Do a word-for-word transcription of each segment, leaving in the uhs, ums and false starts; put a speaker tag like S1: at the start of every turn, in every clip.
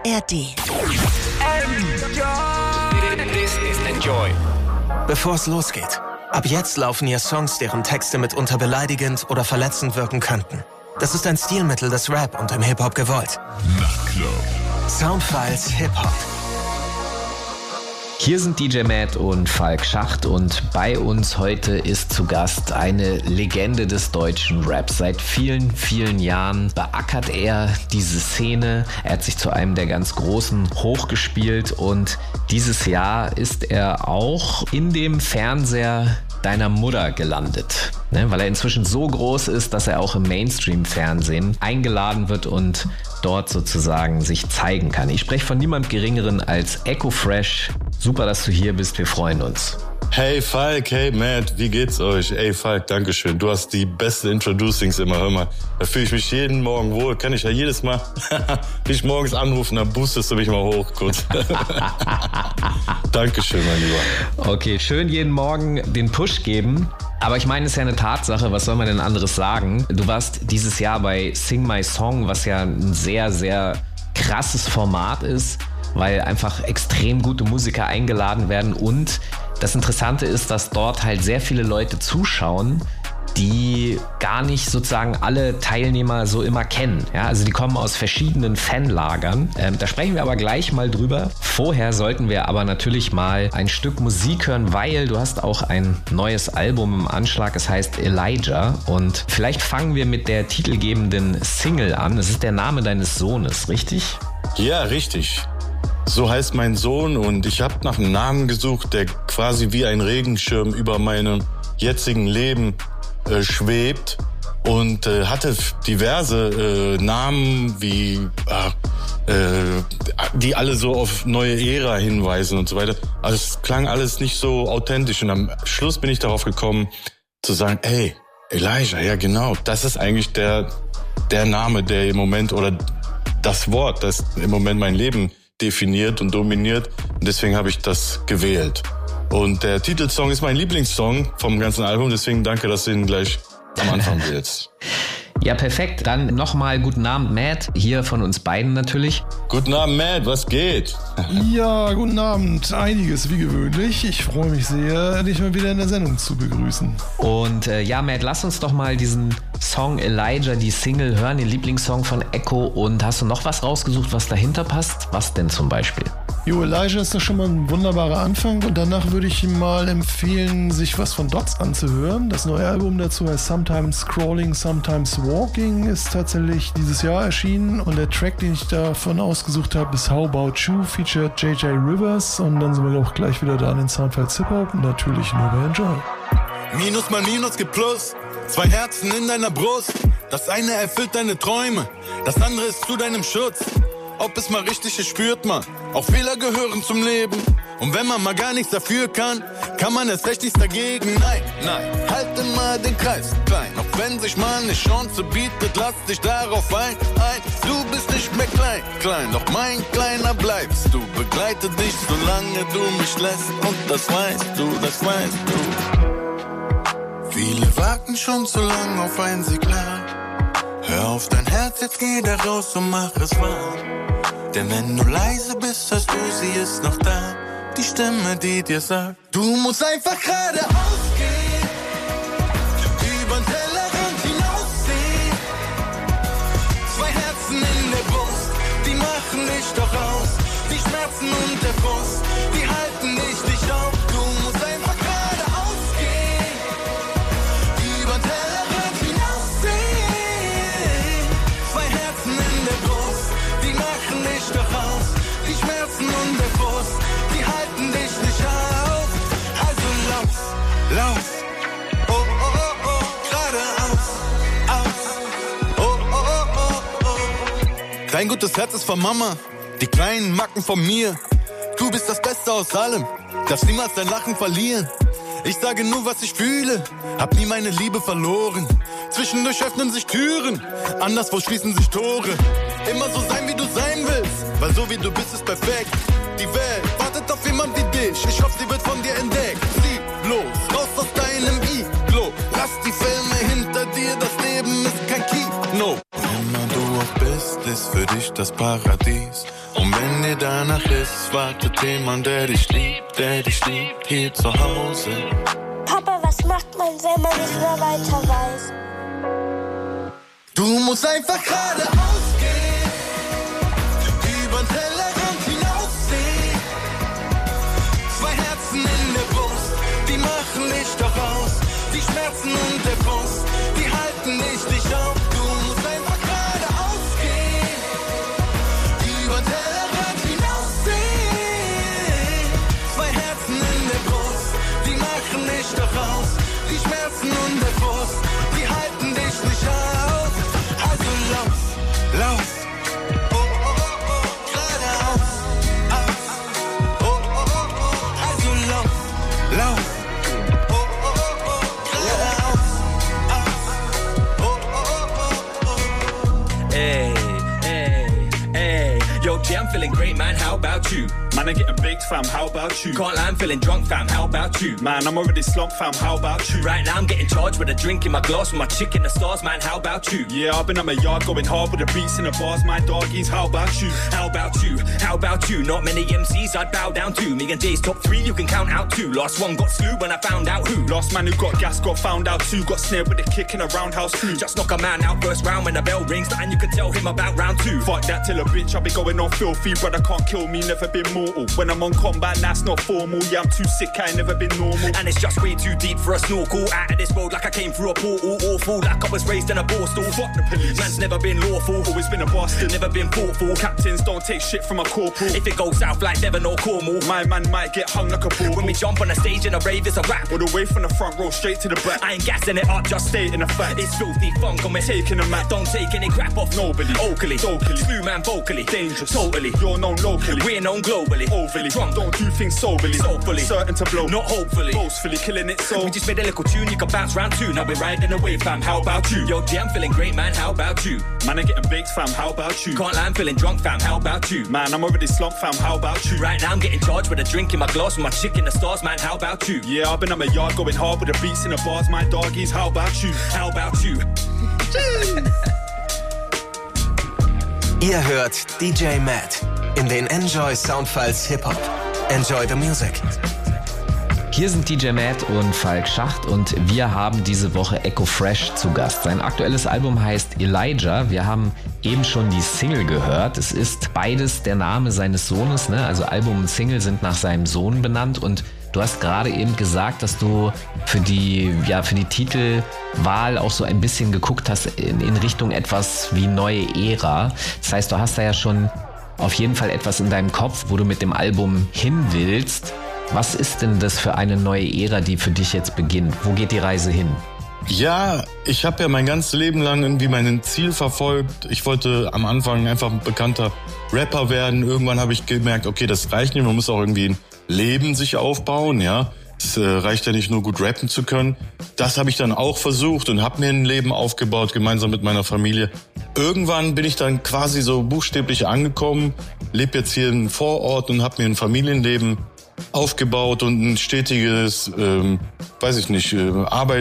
S1: R D.
S2: This is Enjoy.
S3: Bevor es losgeht, ab jetzt laufen hier Songs, deren Texte mitunter beleidigend oder verletzend wirken könnten. Das ist ein Stilmittel des Rap und im Hip-Hop gewollt.
S4: Nachtclub.
S3: Soundfiles Hip-Hop.
S5: Hier sind D J Matt und Falk Schacht und bei uns heute ist zu Gast eine Legende des deutschen Raps. Seit vielen, vielen Jahren beackert er diese Szene. Er hat sich zu einem der ganz Großen hochgespielt und dieses Jahr ist er auch in dem Fernseher deiner Mutter gelandet, ne? Weil er inzwischen so groß ist, dass er auch im Mainstream-Fernsehen eingeladen wird und dort sozusagen sich zeigen kann. Ich spreche von niemand Geringeren als Ecko Fresh. Super, dass du hier bist, wir freuen uns.
S6: Hey Falk, hey Matt, wie geht's euch? Ey Falk, dankeschön. Du hast die beste Introducings immer, hör mal. Da fühle ich mich jeden Morgen wohl. Kann ich ja jedes Mal dich morgens anrufen, dann boostest du mich mal hoch kurz. Dankeschön, mein Lieber.
S5: Okay, schön jeden Morgen den Push geben. Aber ich meine, es ist ja eine Tatsache, was soll man denn anderes sagen? Du warst dieses Jahr bei Sing My Song, was ja ein sehr, sehr krasses Format ist, weil einfach extrem gute Musiker eingeladen werden und das Interessante ist, dass dort halt sehr viele Leute zuschauen, die gar nicht sozusagen alle Teilnehmer so immer kennen. Ja, also die kommen aus verschiedenen Fanlagern. Ähm, da sprechen wir aber gleich mal drüber. Vorher sollten wir aber natürlich mal ein Stück Musik hören, weil du hast auch ein neues Album im Anschlag. Es heißt Elijah und vielleicht fangen wir mit der titelgebenden Single an. Das ist der Name deines Sohnes, richtig?
S6: Ja, richtig. So heißt mein Sohn und ich habe nach einem Namen gesucht, der quasi wie ein Regenschirm über meinem jetzigen Leben äh, schwebt und äh, hatte diverse äh, Namen, wie äh, äh, die alle so auf neue Ära hinweisen und so weiter. Also es klang alles nicht so authentisch und am Schluss bin ich darauf gekommen zu sagen, ey, Elijah, ja genau, das ist eigentlich der, der Name, der im Moment oder das Wort, das im Moment mein Leben definiert und dominiert und deswegen habe ich das gewählt. Und der Titelsong ist mein Lieblingssong vom ganzen Album, deswegen danke, dass du ihn gleich am Anfang wählst.
S5: Ja, perfekt. Dann nochmal guten Abend, Matt, hier von uns beiden natürlich.
S6: Guten Abend, Matt, was geht?
S7: Ja, guten Abend. Einiges wie gewöhnlich. Ich freue mich sehr, dich mal wieder in der Sendung zu begrüßen.
S5: Und äh, ja, Matt, lass uns doch mal diesen Song Elijah, die Single hören, den Lieblingssong von Ecko. Und hast du noch was rausgesucht, was dahinter passt? Was denn zum Beispiel?
S7: Jo, Elijah ist doch schon mal ein wunderbarer Anfang und danach würde ich ihm mal empfehlen, sich was von Dots anzuhören. Das neue Album dazu heißt Sometimes Crawling, Sometimes Walking, ist tatsächlich dieses Jahr erschienen und der Track, den ich davon ausgesucht habe, ist How About You, featured J J Rivers und dann sind wir auch gleich wieder da an den Soundfiles Hip-Hop und natürlich nur bei Enjoy.
S8: Minus mal Minus gibt Plus, zwei Herzen in deiner Brust, das eine erfüllt deine Träume, das andere ist zu deinem Schutz. Ob es mal richtig ist, spürt man. Auch Fehler gehören zum Leben. Und wenn man mal gar nichts dafür kann, kann man erst recht nichts dagegen. Nein, nein, halt immer den Kreis klein. Auch wenn sich mal eine Chance bietet, lass dich darauf ein. ein. Du bist nicht mehr klein, klein, doch mein Kleiner bleibst du. Begleite dich, solange du mich lässt. Und das weißt du, das weißt du. Viele warten schon zu lang auf ein Signal. Hör auf dein Herz, jetzt geh da raus und mach es wahr. Denn wenn du leise bist, hörst du, sie ist noch da. Die Stimme, die dir sagt, du musst einfach geradeaus gehen, übern Tellerrand hinaussehen. Zwei Herzen in der Brust, die machen dich doch aus. Die Schmerzen und der Frust, die halten dich nicht auf. Du musst einfach geradeaus gehen, übern Tellerrand hinaussehen. Zwei Herzen in der Brust, die machen dich doch aus. Die Schmerzen und der Frust, die halten dich nicht auf. Also lauf, lauf, oh, oh, oh, oh, geradeaus, aus, oh, oh, oh, oh, oh. Dein gutes Herz ist von Mama, die kleinen Macken von mir. Du bist das Beste aus allem, darfst niemals dein Lachen verlieren. Ich sage nur, was ich fühle, hab nie meine Liebe verloren. Zwischendurch öffnen sich Türen, anderswo schließen sich Tore. Immer so sein, wie du sein willst, weil so wie du bist, ist perfekt. Die Welt wartet auf jemand wie dich, ich hoffe, sie wird von dir entdeckt. Zieh los, raus aus deinem Iglo, lass die Filme hinter dir, das Leben ist kein Kino. Immer du auch bist, ist für dich das Paradies. Und wenn dir danach ist, wartet jemand, der dich liebt, der dich liebt, hier zu Hause.
S1: Papa, was macht man, wenn man nicht mehr weiter weiß?
S8: Du musst einfach geradeaus gehen, übern Tellerrand hinaussehen. Zwei Herzen in der Brust, die machen dich doch aus. Die Schmerzen und der Frust, die halten dich nicht auf. Du musst einfach geradeaus gehen, übern Tellerrand hinaussehen. Zwei Herzen in der Brust, die machen dich doch aus. Die Schmerzen und der Frust, die halten dich nicht auf. Also lauf, lauf. Oh, oh, oh, oh, geradeaus, aus. Oh, oh, oh, oh, also lauf, lauf. Oh, oh, oh, oh, geradeaus, aus. Oh, oh, oh, oh, oh.
S4: Hey, hey, hey. Yo, G, I'm feeling great, man. How about you?
S9: Man, I'm getting baked, fam, how about you?
S4: Can't lie, I'm feeling drunk, fam. How about you?
S9: Man, I'm already slumped, fam, how about you?
S4: Right now I'm getting charged with a drink in my glass with my chick in the stars, man. How about you?
S9: Yeah, I've been at my yard going hard with the beats and the bars, my doggies. How about you?
S4: How about you? How about you? Not many M Cs I'd bow down to. Me and Jay's top three, you can count out two. Last one got slew when I found out who.
S9: Last man who got gas got found out too. Got snared with a kick in a roundhouse too.
S4: Just knock a man out first round when the bell rings, and you can tell him about round two.
S9: Fuck that, till a bitch, I'll be going on filthy. Brother can't kill me, never been mortal. When I'm on combat, that's not formal. Yeah, I'm too sick, I ain't never been normal.
S4: And it's just way too deep for a snorkel. Out of this road like I came through a portal. Awful, like I was raised in a borstal.
S9: Fuck the police.
S4: Man's never been lawful.
S9: Always been a bastard.
S4: Never been thoughtful.
S9: Captains don't take shit from a corporal.
S4: If it goes south like Devon or Cornwall,
S9: my man might get hung like a ball.
S4: When we jump on a stage in a rave, it's a rap.
S9: All the way from the front row straight to the back.
S4: I ain't gassing it up, just
S9: stating a fact.
S4: It's filthy funk and we're
S9: taking a mat.
S4: Don't take any crap off
S9: nobody.
S4: Oakley,
S9: Oakley,
S4: Slew man vocally,
S9: dangerous,
S4: totally.
S9: You're known locally,
S4: we're known globally.
S9: Overly,
S4: drunk,
S9: don't do things soberly.
S4: Soulfully,
S9: certain to blow,
S4: not hopefully.
S9: Boastfully, killing it so.
S4: We just made a little tune, you can bounce round two. Now we're riding away, fam. How about you? Yo, G, I'm feeling great, man. How about you?
S9: Man, I'm getting baked, fam. How about you?
S4: Can't lie, I'm feeling drunk, fam. How about you?
S9: Man, I'm already slumped, fam. How about you?
S4: Right now I'm getting charged with a drink in my glass with my chick in the stars, man. How about you?
S9: Yeah, I've been at my yard going hard with the beats and the bars, my doggies. How about you?
S4: How about you?
S3: Ihr hört D J Matt in den Enjoy Soundfiles Hip-Hop. Enjoy the music.
S5: Hier sind D J Matt und Falk Schacht und wir haben diese Woche Echo Fresh zu Gast. Sein aktuelles Album heißt Elijah. Wir haben eben schon die Single gehört. Es ist beides der Name seines Sohnes, ne? Also Album und Single sind nach seinem Sohn benannt und du hast gerade eben gesagt, dass du für die, ja, für die Titelwahl auch so ein bisschen geguckt hast in, in Richtung etwas wie neue Ära. Das heißt, du hast da ja schon auf jeden Fall etwas in deinem Kopf, wo du mit dem Album hin willst. Was ist denn das für eine neue Ära, die für dich jetzt beginnt? Wo geht die Reise hin?
S6: Ja, ich habe ja mein ganzes Leben lang irgendwie mein Ziel verfolgt. Ich wollte am Anfang einfach ein bekannter Rapper werden. Irgendwann habe ich gemerkt, okay, das reicht nicht. Man muss auch irgendwie ein Leben sich aufbauen, ja. Es äh, reicht ja nicht nur gut rappen zu können. Das habe ich dann auch versucht und habe mir ein Leben aufgebaut, gemeinsam mit meiner Familie. Irgendwann bin ich dann quasi so buchstäblich angekommen, lebe jetzt hier im Vorort und habe mir ein Familienleben aufgebaut und ein stetiges, ähm, weiß ich nicht, äh,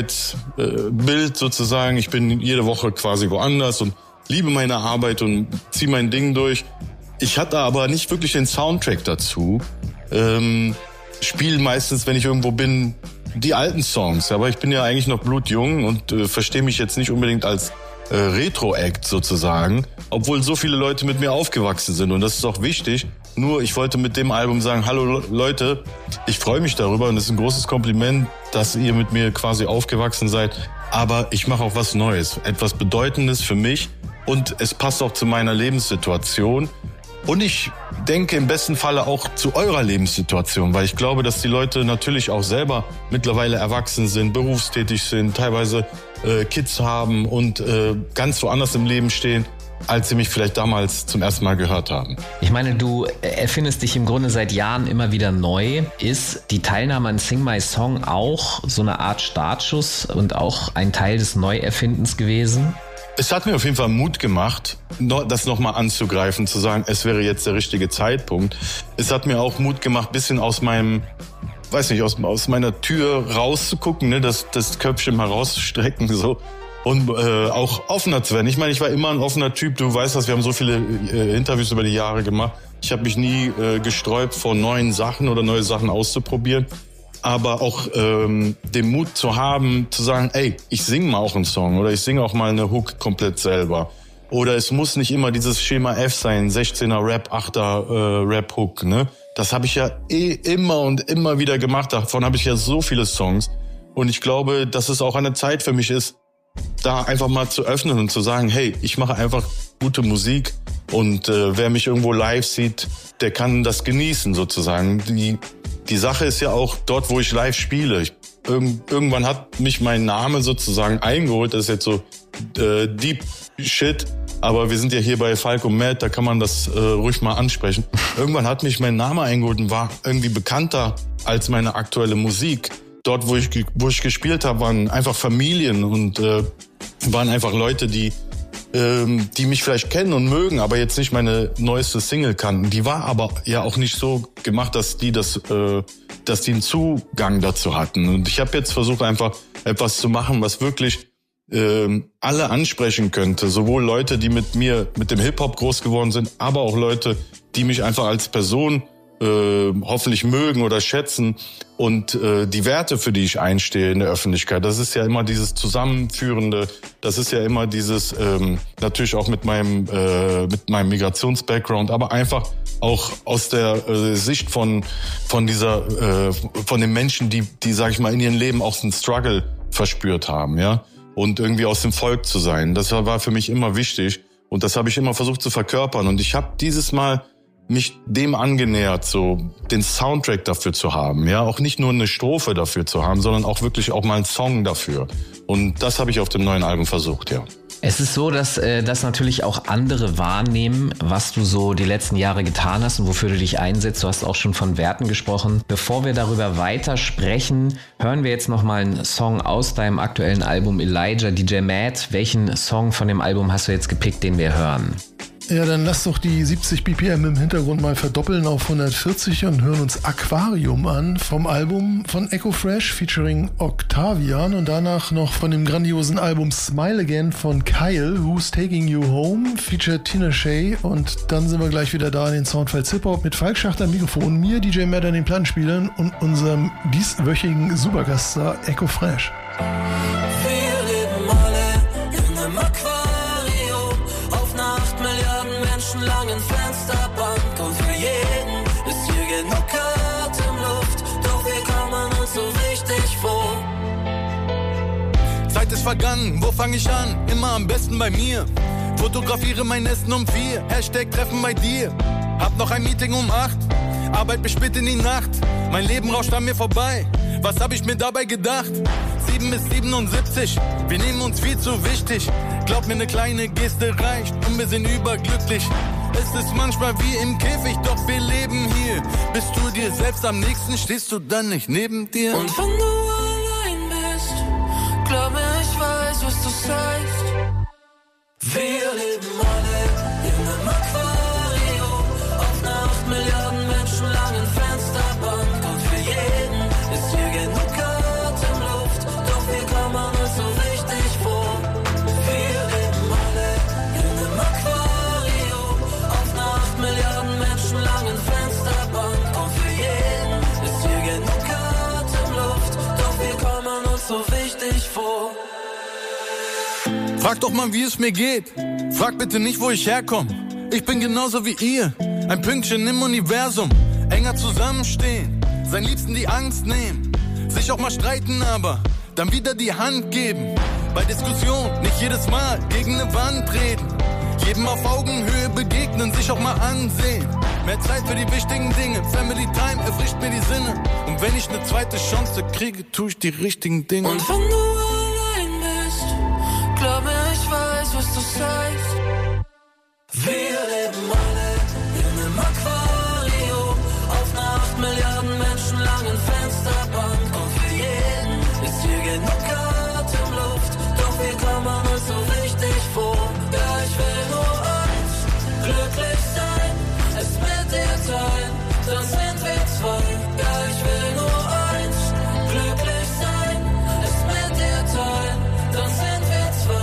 S6: Arbeitsbild äh, sozusagen. Ich bin jede Woche quasi woanders und liebe meine Arbeit und ziehe mein Ding durch. Ich hatte aber nicht wirklich den Soundtrack dazu. Ähm, spiele meistens, wenn ich irgendwo bin, die alten Songs. Aber ich bin ja eigentlich noch blutjung und äh, verstehe mich jetzt nicht unbedingt als äh, Retro-Act sozusagen, obwohl so viele Leute mit mir aufgewachsen sind. Und das ist auch wichtig. Nur ich wollte mit dem Album sagen, hallo Leute, ich freue mich darüber und es ist ein großes Kompliment, dass ihr mit mir quasi aufgewachsen seid. Aber ich mache auch was Neues, etwas Bedeutendes für mich und es passt auch zu meiner Lebenssituation. Und ich denke im besten Falle auch zu eurer Lebenssituation, weil ich glaube, dass die Leute natürlich auch selber mittlerweile erwachsen sind, berufstätig sind, teilweise äh, Kids haben und äh, ganz woanders im Leben stehen, als sie mich vielleicht damals zum ersten Mal gehört haben.
S5: Ich meine, du erfindest dich im Grunde seit Jahren immer wieder neu. Ist die Teilnahme an Sing My Song auch so eine Art Startschuss und auch ein Teil des Neuerfindens gewesen?
S6: Es hat mir auf jeden Fall Mut gemacht, das nochmal anzugreifen, zu sagen, es wäre jetzt der richtige Zeitpunkt. Es hat mir auch Mut gemacht, ein bisschen aus meinem, weiß nicht, aus, aus meiner Tür rauszugucken, ne, das, das Köpfchen mal rauszustrecken, so. und äh, auch offener zu werden. Ich meine, ich war immer ein offener Typ. Du weißt das, wir haben so viele äh, Interviews über die Jahre gemacht. Ich habe mich nie äh, gesträubt, vor neuen Sachen oder neue Sachen auszuprobieren. Aber auch ähm, den Mut zu haben, zu sagen, ey, ich singe mal auch einen Song oder ich singe auch mal eine Hook komplett selber. Oder es muss nicht immer dieses Schema F sein, sechzehner Rap, achter äh, Rap-Hook, ne? Das habe ich ja eh immer und immer wieder gemacht. Davon habe ich ja so viele Songs. Und ich glaube, dass es auch eine Zeit für mich ist, da einfach mal zu öffnen und zu sagen, hey, ich mache einfach gute Musik und äh, wer mich irgendwo live sieht, der kann das genießen sozusagen. Die, die Sache ist ja auch dort, wo ich live spiele. Ich, irg- irgendwann hat mich mein Name sozusagen eingeholt. Das ist jetzt so äh, Deep Shit. Aber wir sind ja hier bei Falk und Matt, da kann man das äh, ruhig mal ansprechen. Irgendwann hat mich mein Name eingeholt und war irgendwie bekannter als meine aktuelle Musik. Dort, wo ich, wo ich gespielt habe, waren einfach Familien und äh, waren einfach Leute, die, ähm, die mich vielleicht kennen und mögen, aber jetzt nicht meine neueste Single kannten. Die war aber ja auch nicht so gemacht, dass die das, äh, dass die einen Zugang dazu hatten. Und ich habe jetzt versucht, einfach etwas zu machen, was wirklich ähm, alle ansprechen könnte. Sowohl Leute, die mit mir, mit dem Hip-Hop groß geworden sind, aber auch Leute, die mich einfach als Person äh, hoffentlich mögen oder schätzen und äh, die Werte, für die ich einstehe in der Öffentlichkeit. Das ist ja immer dieses Zusammenführende, das ist ja immer dieses, ähm, natürlich auch mit meinem, äh, mit meinem Migrations-Background, aber einfach auch aus der äh, Sicht von, von dieser, äh, von den Menschen, die, die, sag ich mal, in ihrem Leben auch einen Struggle verspürt haben, ja. Und irgendwie aus dem Volk zu sein. Das war für mich immer wichtig. Und das habe ich immer versucht zu verkörpern. Und ich habe dieses Mal mich dem angenähert, so den Soundtrack dafür zu haben. Ja, auch nicht nur eine Strophe dafür zu haben, sondern auch wirklich auch mal einen Song dafür. Und das habe ich auf dem neuen Album versucht, ja.
S5: Es ist so, dass äh, das natürlich auch andere wahrnehmen, was du so die letzten Jahre getan hast und wofür du dich einsetzt. Du hast auch schon von Werten gesprochen. Bevor wir darüber weiter sprechen, hören wir jetzt nochmal einen Song aus deinem aktuellen Album Elijah, D J Matt. Welchen Song von dem Album hast du jetzt gepickt, den wir hören?
S7: Ja, dann lass doch die siebzig B P M im Hintergrund mal verdoppeln auf hundertvierzig und hören uns Aquarium an vom Album von Echo Fresh featuring Octavian und danach noch von dem grandiosen Album Smile Again von Kyle, Who's Taking You Home, featured Tina Shea und dann sind wir gleich wieder da in den Soundfiles Hip-Hop mit Falk Schachter am Mikrofon, mir D J Matt an den Plattenspielern und unserem dieswöchigen Supergaststar Echo Fresh.
S10: Wir leben alle in einem Aquarium auf einer acht Milliarden Menschen langen Fensterbank und für jeden ist hier genug Atemluft, doch wir kommen uns so richtig vor.
S8: Zeit ist vergangen, wo fange ich an? Immer am besten bei mir. Fotografiere mein Essen um vier, Hashtag Treffen bei dir. Hab noch ein Meeting um acht, Arbeit bis spät in die Nacht. Mein Leben rauscht an mir vorbei, was hab ich mir dabei gedacht? sieben bis siebenundsiebzig, wir nehmen uns viel zu wichtig. Glaub mir, ne kleine Geste reicht und wir sind überglücklich. Es ist manchmal wie im Käfig, doch wir leben hier. Bist du dir selbst am nächsten, stehst du dann nicht neben dir?
S10: Und wenn du allein bist, glaub mir, ich weiß, was du sagst. Wir leben alle in einem Aquarium auf einer acht Milliarden Menschen langen Fensterbank und für jeden ist hier genug Atemluft, doch wir kommen uns so richtig vor. Wir leben alle in einem Aquarium auf einer acht Milliarden Menschen langen Fensterbank und für jeden ist hier genug Atemluft, doch wir kommen uns so wichtig vor.
S8: Frag doch mal, wie es mir geht. Frag bitte nicht, wo ich herkomme. Ich bin genauso wie ihr, ein Pünktchen im Universum. Enger zusammenstehen, sein Liebsten die Angst nehmen. Sich auch mal streiten, aber dann wieder die Hand geben. Bei Diskussion nicht jedes Mal gegen eine Wand reden. Jedem auf Augenhöhe begegnen, sich auch mal ansehen. Mehr Zeit für die wichtigen Dinge, Family Time erfrischt mir die Sinne. Und wenn ich eine zweite Chance kriege, tue ich die richtigen Dinge.
S10: Und wenn du allein bist, glaub mir, ich weiß, was du sagst. Wir leben alle in einem Aquarium auf einer acht Milliarden Menschen langen Fensterbank und für jeden ist hier genug Atemluft, doch wir kommen uns so richtig vor. Ja, ich will nur eins, glücklich sein, es mit dir teilen, dann sind wir zwei. Ja, ich will nur eins, glücklich sein, es mit dir teilen, dann sind wir zwei.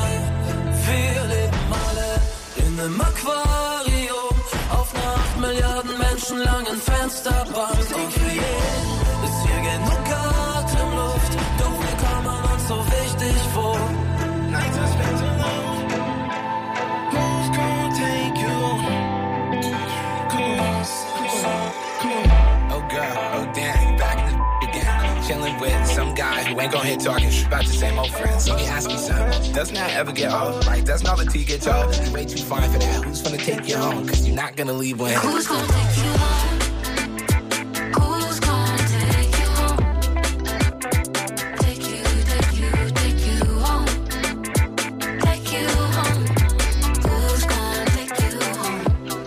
S10: im Aquarium auf einer acht Milliarden Menschen langen Fensterbank. Und für jeden ist hier genug Atemluft, doch wir kommen uns so wichtig vor. Nights are spent alone. Who's gonna take you home? Come on, come on.
S11: Oh girl, oh damn, back in the again. Chilling with some guy who ain't gon' hit talking about the same old friends. Let me ask you something. Doesn't that ever get old? Like, doesn't all the tea get old? You way too fine for that. Who's gonna take you home? Cause you're not gonna leave when.
S10: Who's gonna take you home? Who's gonna take you home? Take you, take you, take you home. Take you home. Who's gonna take you home?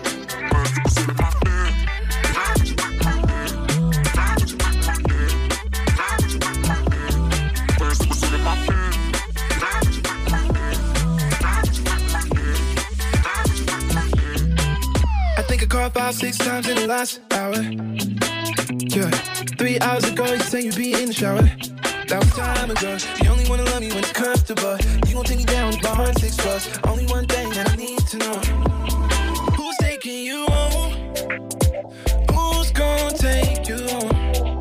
S11: I think I called five, six times in the last hour. Yeah, three hours ago you said you'd be in the shower. That was time ago. You only wanna love me when it's comfortable. You gon' take me down with my heart six plus. Only one thing that I need to know. Who's taking you home? Who's gonna take you home?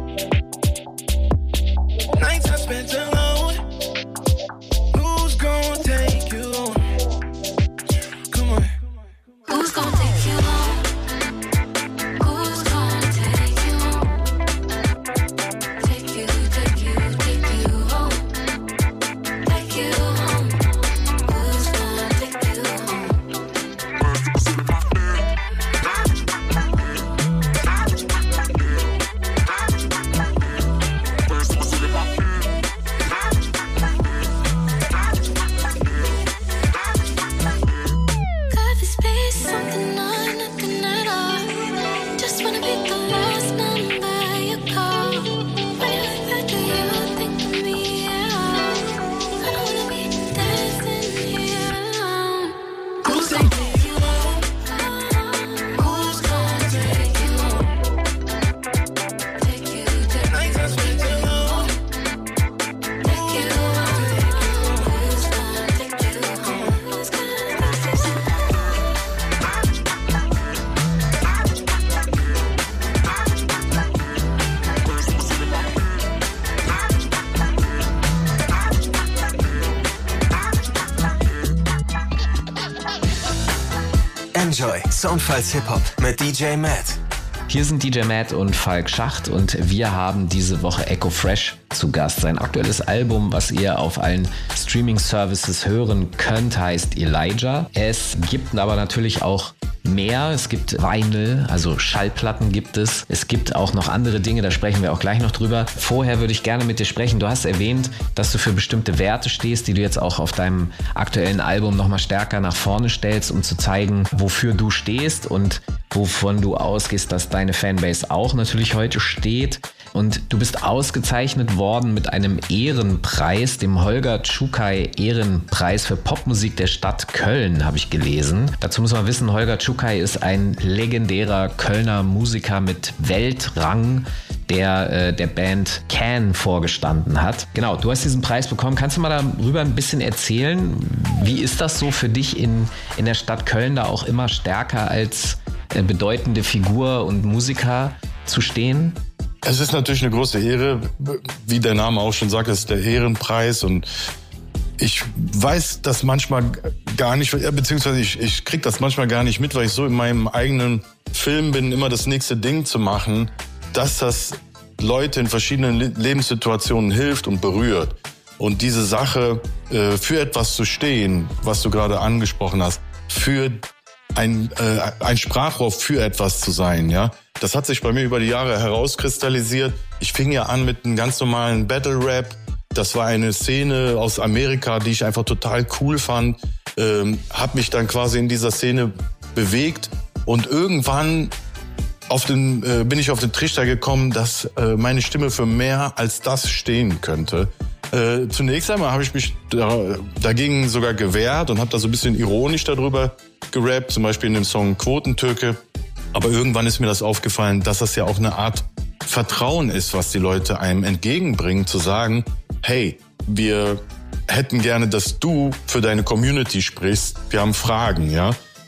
S11: Nights I spent alone. Who's gonna take you home? Come on.
S10: Who's gonna take you home? Who's gonna take you home? Take you, take you, take you home. Take you home. Who's gonna take you home? Coffee space, something on, nothing at all. Just wanna be the last number you call. When you look back, do you think of me at all? I don't wanna be dancing here alone. Who's gonna take you home? Who's gonna take you home? Take you, take
S11: Nights I spent alone.
S10: take you home. Who's gonna take you home? Who's gonna take you home?
S3: Enjoy Soundfiles Hip-Hop mit D J Matt.
S5: Hier sind D J Matt und Falk Schacht und wir haben diese Woche Echo Fresh zu Gast. Sein aktuelles Album, was ihr auf allen Streaming-Services hören könnt, heißt Elijah. Es gibt aber natürlich auch mehr. Es gibt Vinyl, also Schallplatten gibt es. Es gibt auch noch andere Dinge, da sprechen wir auch gleich noch drüber. Vorher würde ich gerne mit dir sprechen. Du hast erwähnt, dass du für bestimmte Werte stehst, die du jetzt auch auf deinem aktuellen Album nochmal stärker nach vorne stellst, um zu zeigen, wofür du stehst und wovon du ausgehst, dass deine Fanbase auch natürlich heute steht. Und du bist ausgezeichnet worden mit einem Ehrenpreis, dem Holger Czukay Ehrenpreis für Popmusik der Stadt Köln, habe ich gelesen. Dazu muss man wissen, Holger Czukay ist ein legendärer Kölner Musiker mit Weltrang, der äh, der Band Can vorgestanden hat. Genau, du hast diesen Preis bekommen. Kannst du mal darüber ein bisschen erzählen? Wie ist das so für dich in, in der Stadt Köln, da auch immer stärker als äh, bedeutende Figur und Musiker zu stehen?
S6: Es ist natürlich eine große Ehre, wie der Name auch schon sagt, es ist der Ehrenpreis und ich weiß das manchmal gar nicht, beziehungsweise ich, ich krieg das manchmal gar nicht mit, weil ich so in meinem eigenen Film bin, immer das nächste Ding zu machen, dass das Leute in verschiedenen Lebenssituationen hilft und berührt. Und diese Sache, äh, für etwas zu stehen, was du gerade angesprochen hast, für ein, äh, ein Sprachrohr für etwas zu sein, ja. Das hat sich bei mir über die Jahre herauskristallisiert. Ich fing ja an mit einem ganz normalen Battle-Rap. Das war eine Szene aus Amerika, die ich einfach total cool fand. Ähm, hab mich dann quasi in dieser Szene bewegt und irgendwann auf den, äh, bin ich auf den Trichter gekommen, dass äh, meine Stimme für mehr als das stehen könnte. Äh, zunächst einmal habe ich mich da, dagegen sogar gewehrt und habe da so ein bisschen ironisch darüber gerappt, zum Beispiel in dem Song Quotentürke. Aber irgendwann ist mir das aufgefallen, dass das ja auch eine Art Vertrauen ist, was die Leute einem entgegenbringen, zu sagen, hey, wir hätten gerne, dass du für deine Community sprichst, wir haben Fragen, ja.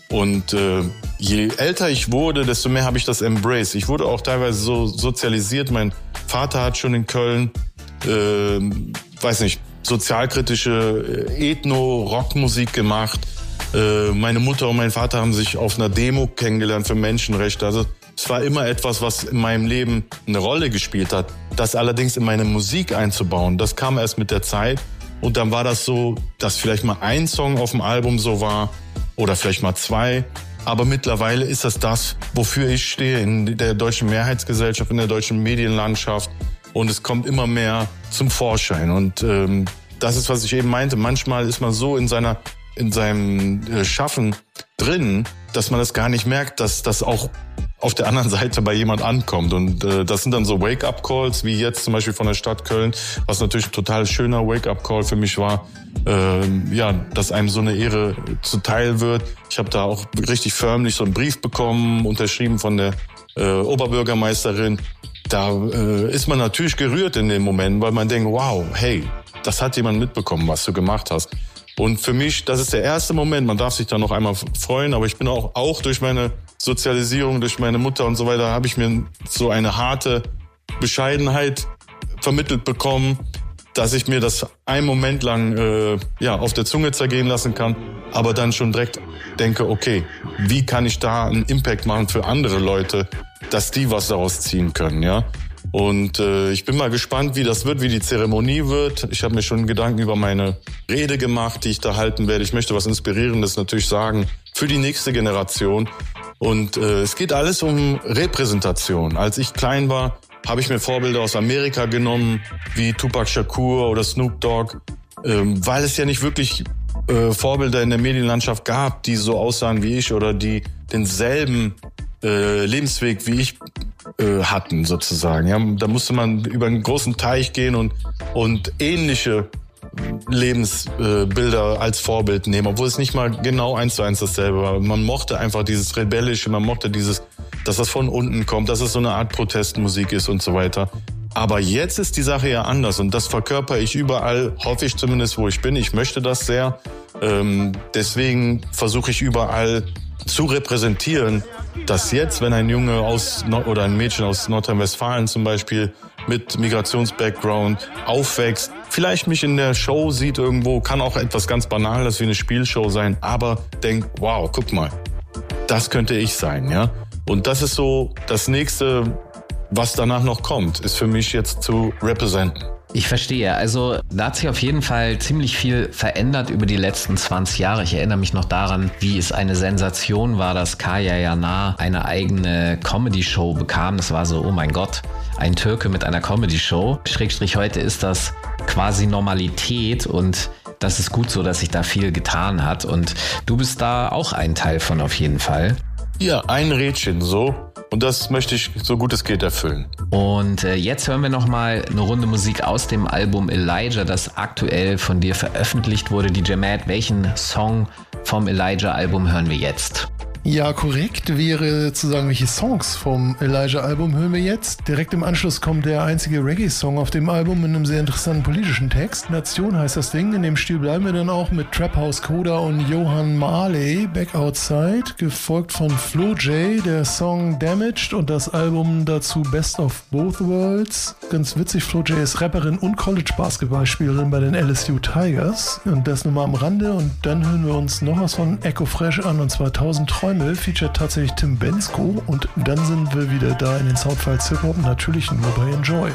S6: Und äh, je älter ich wurde, desto mehr habe ich das embraced. Ich wurde auch teilweise so sozialisiert. Mein Vater hat schon in Köln, äh, weiß nicht, sozialkritische Ethno-Rockmusik gemacht. Äh, meine Mutter und mein Vater haben sich auf einer Demo kennengelernt für Menschenrechte. Also es war immer etwas, was in meinem Leben eine Rolle gespielt hat. Das allerdings in meine Musik einzubauen, das kam erst mit der Zeit. Und dann war das so, dass vielleicht mal ein Song auf dem Album so war oder vielleicht mal zwei. Aber mittlerweile ist das das, wofür ich stehe in der deutschen Mehrheitsgesellschaft, in der deutschen Medienlandschaft. Und es kommt immer mehr zum Vorschein. Und ähm, das ist, was ich eben meinte. Manchmal ist man so in seiner, in seinem äh, Schaffen drin, dass man das gar nicht merkt, dass das auch auf der anderen Seite bei jemand ankommt. Und äh, das sind dann so Wake-up-Calls, wie jetzt zum Beispiel von der Stadt Köln, was natürlich ein total schöner Wake-up-Call für mich war, äh, ja, dass einem so eine Ehre zuteil wird. Ich habe da auch richtig förmlich so einen Brief bekommen, unterschrieben von der äh, Oberbürgermeisterin. Da äh, ist man natürlich gerührt in dem Moment, weil man denkt, wow, hey, das hat jemand mitbekommen, was du gemacht hast. Und für mich, das ist der erste Moment, man darf sich da noch einmal freuen, aber ich bin auch, auch durch meine Sozialisierung, durch meine Mutter und so weiter, habe ich mir so eine harte Bescheidenheit vermittelt bekommen, dass ich mir das einen Moment lang äh, ja auf der Zunge zergehen lassen kann, aber dann schon direkt denke, okay, wie kann ich da einen Impact machen für andere Leute, dass die was daraus ziehen können, ja? Und äh, ich bin mal gespannt, wie das wird, wie die Zeremonie wird. Ich habe mir schon Gedanken über meine Rede gemacht, die ich da halten werde. Ich möchte was Inspirierendes natürlich sagen für die nächste Generation. Und äh, es geht alles um Repräsentation. Als ich klein war, habe ich mir Vorbilder aus Amerika genommen, wie Tupac Shakur oder Snoop Dogg, ähm, weil es ja nicht wirklich äh, Vorbilder in der Medienlandschaft gab, die so aussahen wie ich oder die denselben äh, Lebensweg wie ich äh, hatten sozusagen. Ja, da musste man über einen großen Teich gehen und und ähnliche Lebensbilder äh, als Vorbild nehmen, obwohl es nicht mal genau eins zu eins dasselbe war. Man mochte einfach dieses Rebellische, man mochte dieses, dass das von unten kommt, dass es so eine Art Protestmusik ist und so weiter. Aber jetzt ist die Sache ja anders und das verkörper ich überall, hoffe ich zumindest, wo ich bin. Ich möchte das sehr. Ähm, deswegen versuche ich überall zu repräsentieren, dass jetzt, wenn ein Junge aus oder ein Mädchen aus Nordrhein-Westfalen zum Beispiel mit Migrations-Background aufwächst, vielleicht mich in der Show sieht irgendwo, kann auch etwas ganz Banales wie eine Spielshow sein, aber denkt, wow, guck mal, das könnte ich sein, ja. Und das ist so das Nächste, was danach noch kommt, ist für mich jetzt zu representen.
S5: Ich verstehe. Also da hat sich auf jeden Fall ziemlich viel verändert über die letzten zwanzig Jahre. Ich erinnere mich noch daran, wie es eine Sensation war, dass Kaya Jana eine eigene Comedy-Show bekam. Das war so, oh mein Gott, ein Türke mit einer Comedy-Show. Schrägstrich heute ist das quasi Normalität und das ist gut so, dass sich da viel getan hat. Und du bist da auch ein Teil von auf jeden Fall.
S6: Ja, ein Rädchen so. Und das möchte ich so gut es geht erfüllen.
S5: Und äh, jetzt hören wir nochmal eine Runde Musik aus dem Album Elijah, das aktuell von dir veröffentlicht wurde. D J Matt, welchen Song vom Elijah-Album hören wir jetzt?
S7: Ja, korrekt wäre zu sagen, welche Songs vom Elijah-Album hören wir jetzt. Direkt im Anschluss kommt der einzige Reggae-Song auf dem Album mit einem sehr interessanten politischen Text. Nation heißt das Ding. In dem Stil bleiben wir dann auch mit Trap House Coda und Johann Marley, Back Outside, gefolgt von Flo J, der Song Damaged und das Album dazu Best of Both Worlds. Ganz witzig, Flo J ist Rapperin und College-Basketballspielerin bei den L S U Tigers. Und das nur mal am Rande. Und dann hören wir uns noch was von Echo Fresh an, und zwar tausend Träume. Featured tatsächlich Tim Bensko und dann sind wir wieder da in den Soundfiles Hip-Hop, natürlich nur bei Enjoy.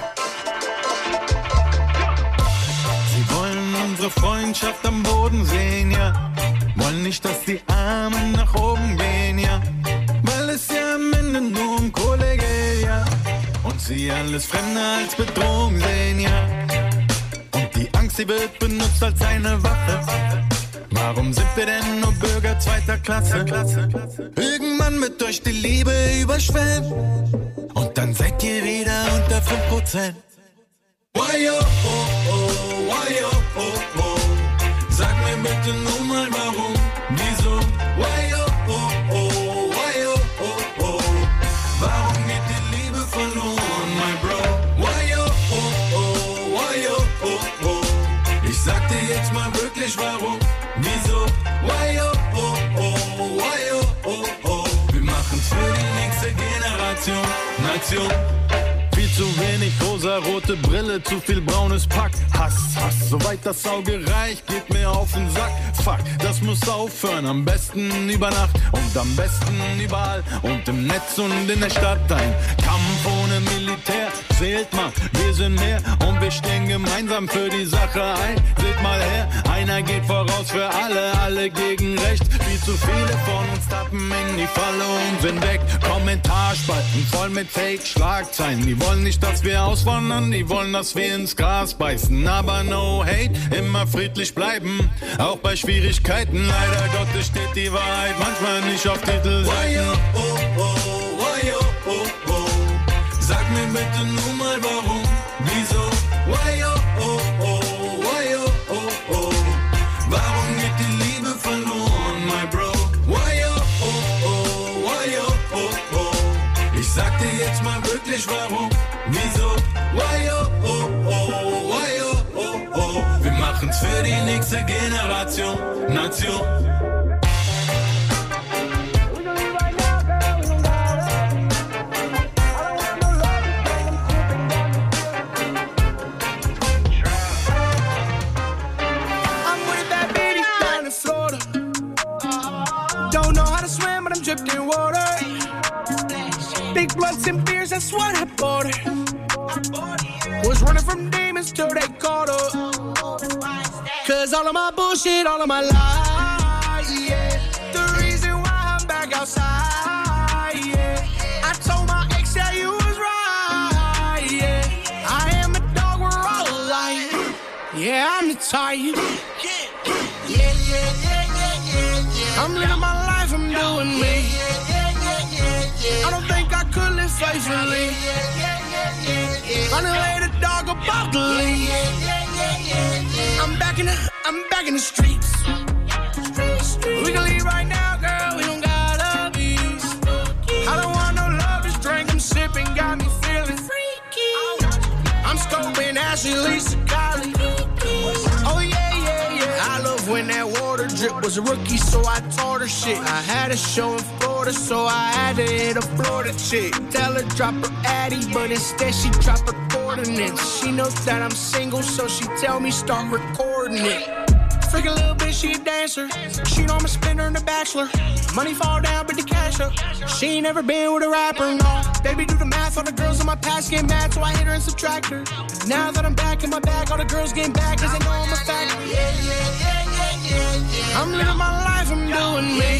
S8: Sie wollen unsere Freundschaft am Boden sehen, ja. Wollen nicht, dass die Armen nach oben gehen, ja. Weil es ja am Ende nur um Kohle geht, ja. Und sie alles Fremde als Bedrohung sehen, ja. Und die Angst, sie wird benutzt als eine Waffe. Warum sind wir denn nur Bürger zweiter Klasse? Irgendwann wird euch die Liebe überschwemmt und dann seid ihr wieder unter fünf Prozent. Why oh oh oh, why oh oh oh, sag mir bitte nur mal warum, wieso? Why oh oh oh, why oh oh oh, warum geht die Liebe verloren, my bro? Why oh oh oh, why oh oh oh, ich sag dir jetzt mal wirklich warum. Wieso? Why oh oh oh, why oh Nation. Viel zu wenig rosa-rote Brille, zu viel braunes Pack. Hass, Hass, soweit das Auge reicht, geht mir auf den Sack. Fuck, das muss aufhören, am besten über Nacht und am besten überall und im Netz und in der Stadt. Ein Kampf ohne Militär, zählt mal, wir sind mehr und wir stehen gemeinsam für die Sache ein. Seht mal her, einer geht voraus für alle, alle gegen Recht. Viel zu viele von uns tappen in die Falle und sind weg. Kommentarspalten voll mit Fake-Schlagzeilen, die wollen nicht, dass wir auswandern, die wollen, dass wir ins Gras beißen. Aber no hate, immer friedlich bleiben, auch bei Schwierigkeiten. Leider Gottes steht die Wahrheit manchmal nicht auf Titelseiten. Oh, oh, oh, oh, oh, oh. Sag mir bitte nur mal warum, wieso? Oh, oh, oh, oh, oh, oh. Warum geht die Liebe verloren, my bro? Oh, oh, oh, oh, oh, oh. Ich sag dir jetzt mal wirklich warum. Wieso? Wayo, oh, oh, wayo, oh, oh. Wir machen's für die nächste Generation, Nation.
S11: I'm with that baby down in Florida. Don't know how to swim, but I'm dripped in water. Big blunts and beers, that's what I bought her. Was running from demons till they caught up. Cause all of my bullshit, all of my lies, yeah. The reason why I'm back outside, yeah. I told my ex that you was right, yeah. I am a dog, we're all alike. Yeah, I'm the type. Yeah, yeah, yeah, yeah, yeah, yeah. I'm living my life, I'm doing me. I don't think I could live faithfully. Gonna lay the dog above the leash. I'm back in the, I'm back in the streets. We can leave right now, girl. We don't gotta be. I don't want no love, this drink I'm sipping got me feeling freaky. I'm scoping Ashley, Lisa, Kylie. Oh yeah, yeah, yeah. I love when that water drip was a rookie, so I taught her shit. I had a show in Florida, so I had to hit a Florida chick. Tell her drop her addy, but instead she drop her coordinates. She knows that I'm single, so she tell me start recording it. Freaking little bitch, she a dancer. She know I'm a spender in The Bachelor. Money fall down, but the cash up. She ain't never been with a rapper, no. Baby, do the math, all the girls in my past get mad, so I hit her and subtract her. Now that I'm back in my bag, all the girls getting back, cause they know I'm a factor. Yeah, yeah, yeah, yeah, yeah, yeah. I'm living my life, I'm doing me.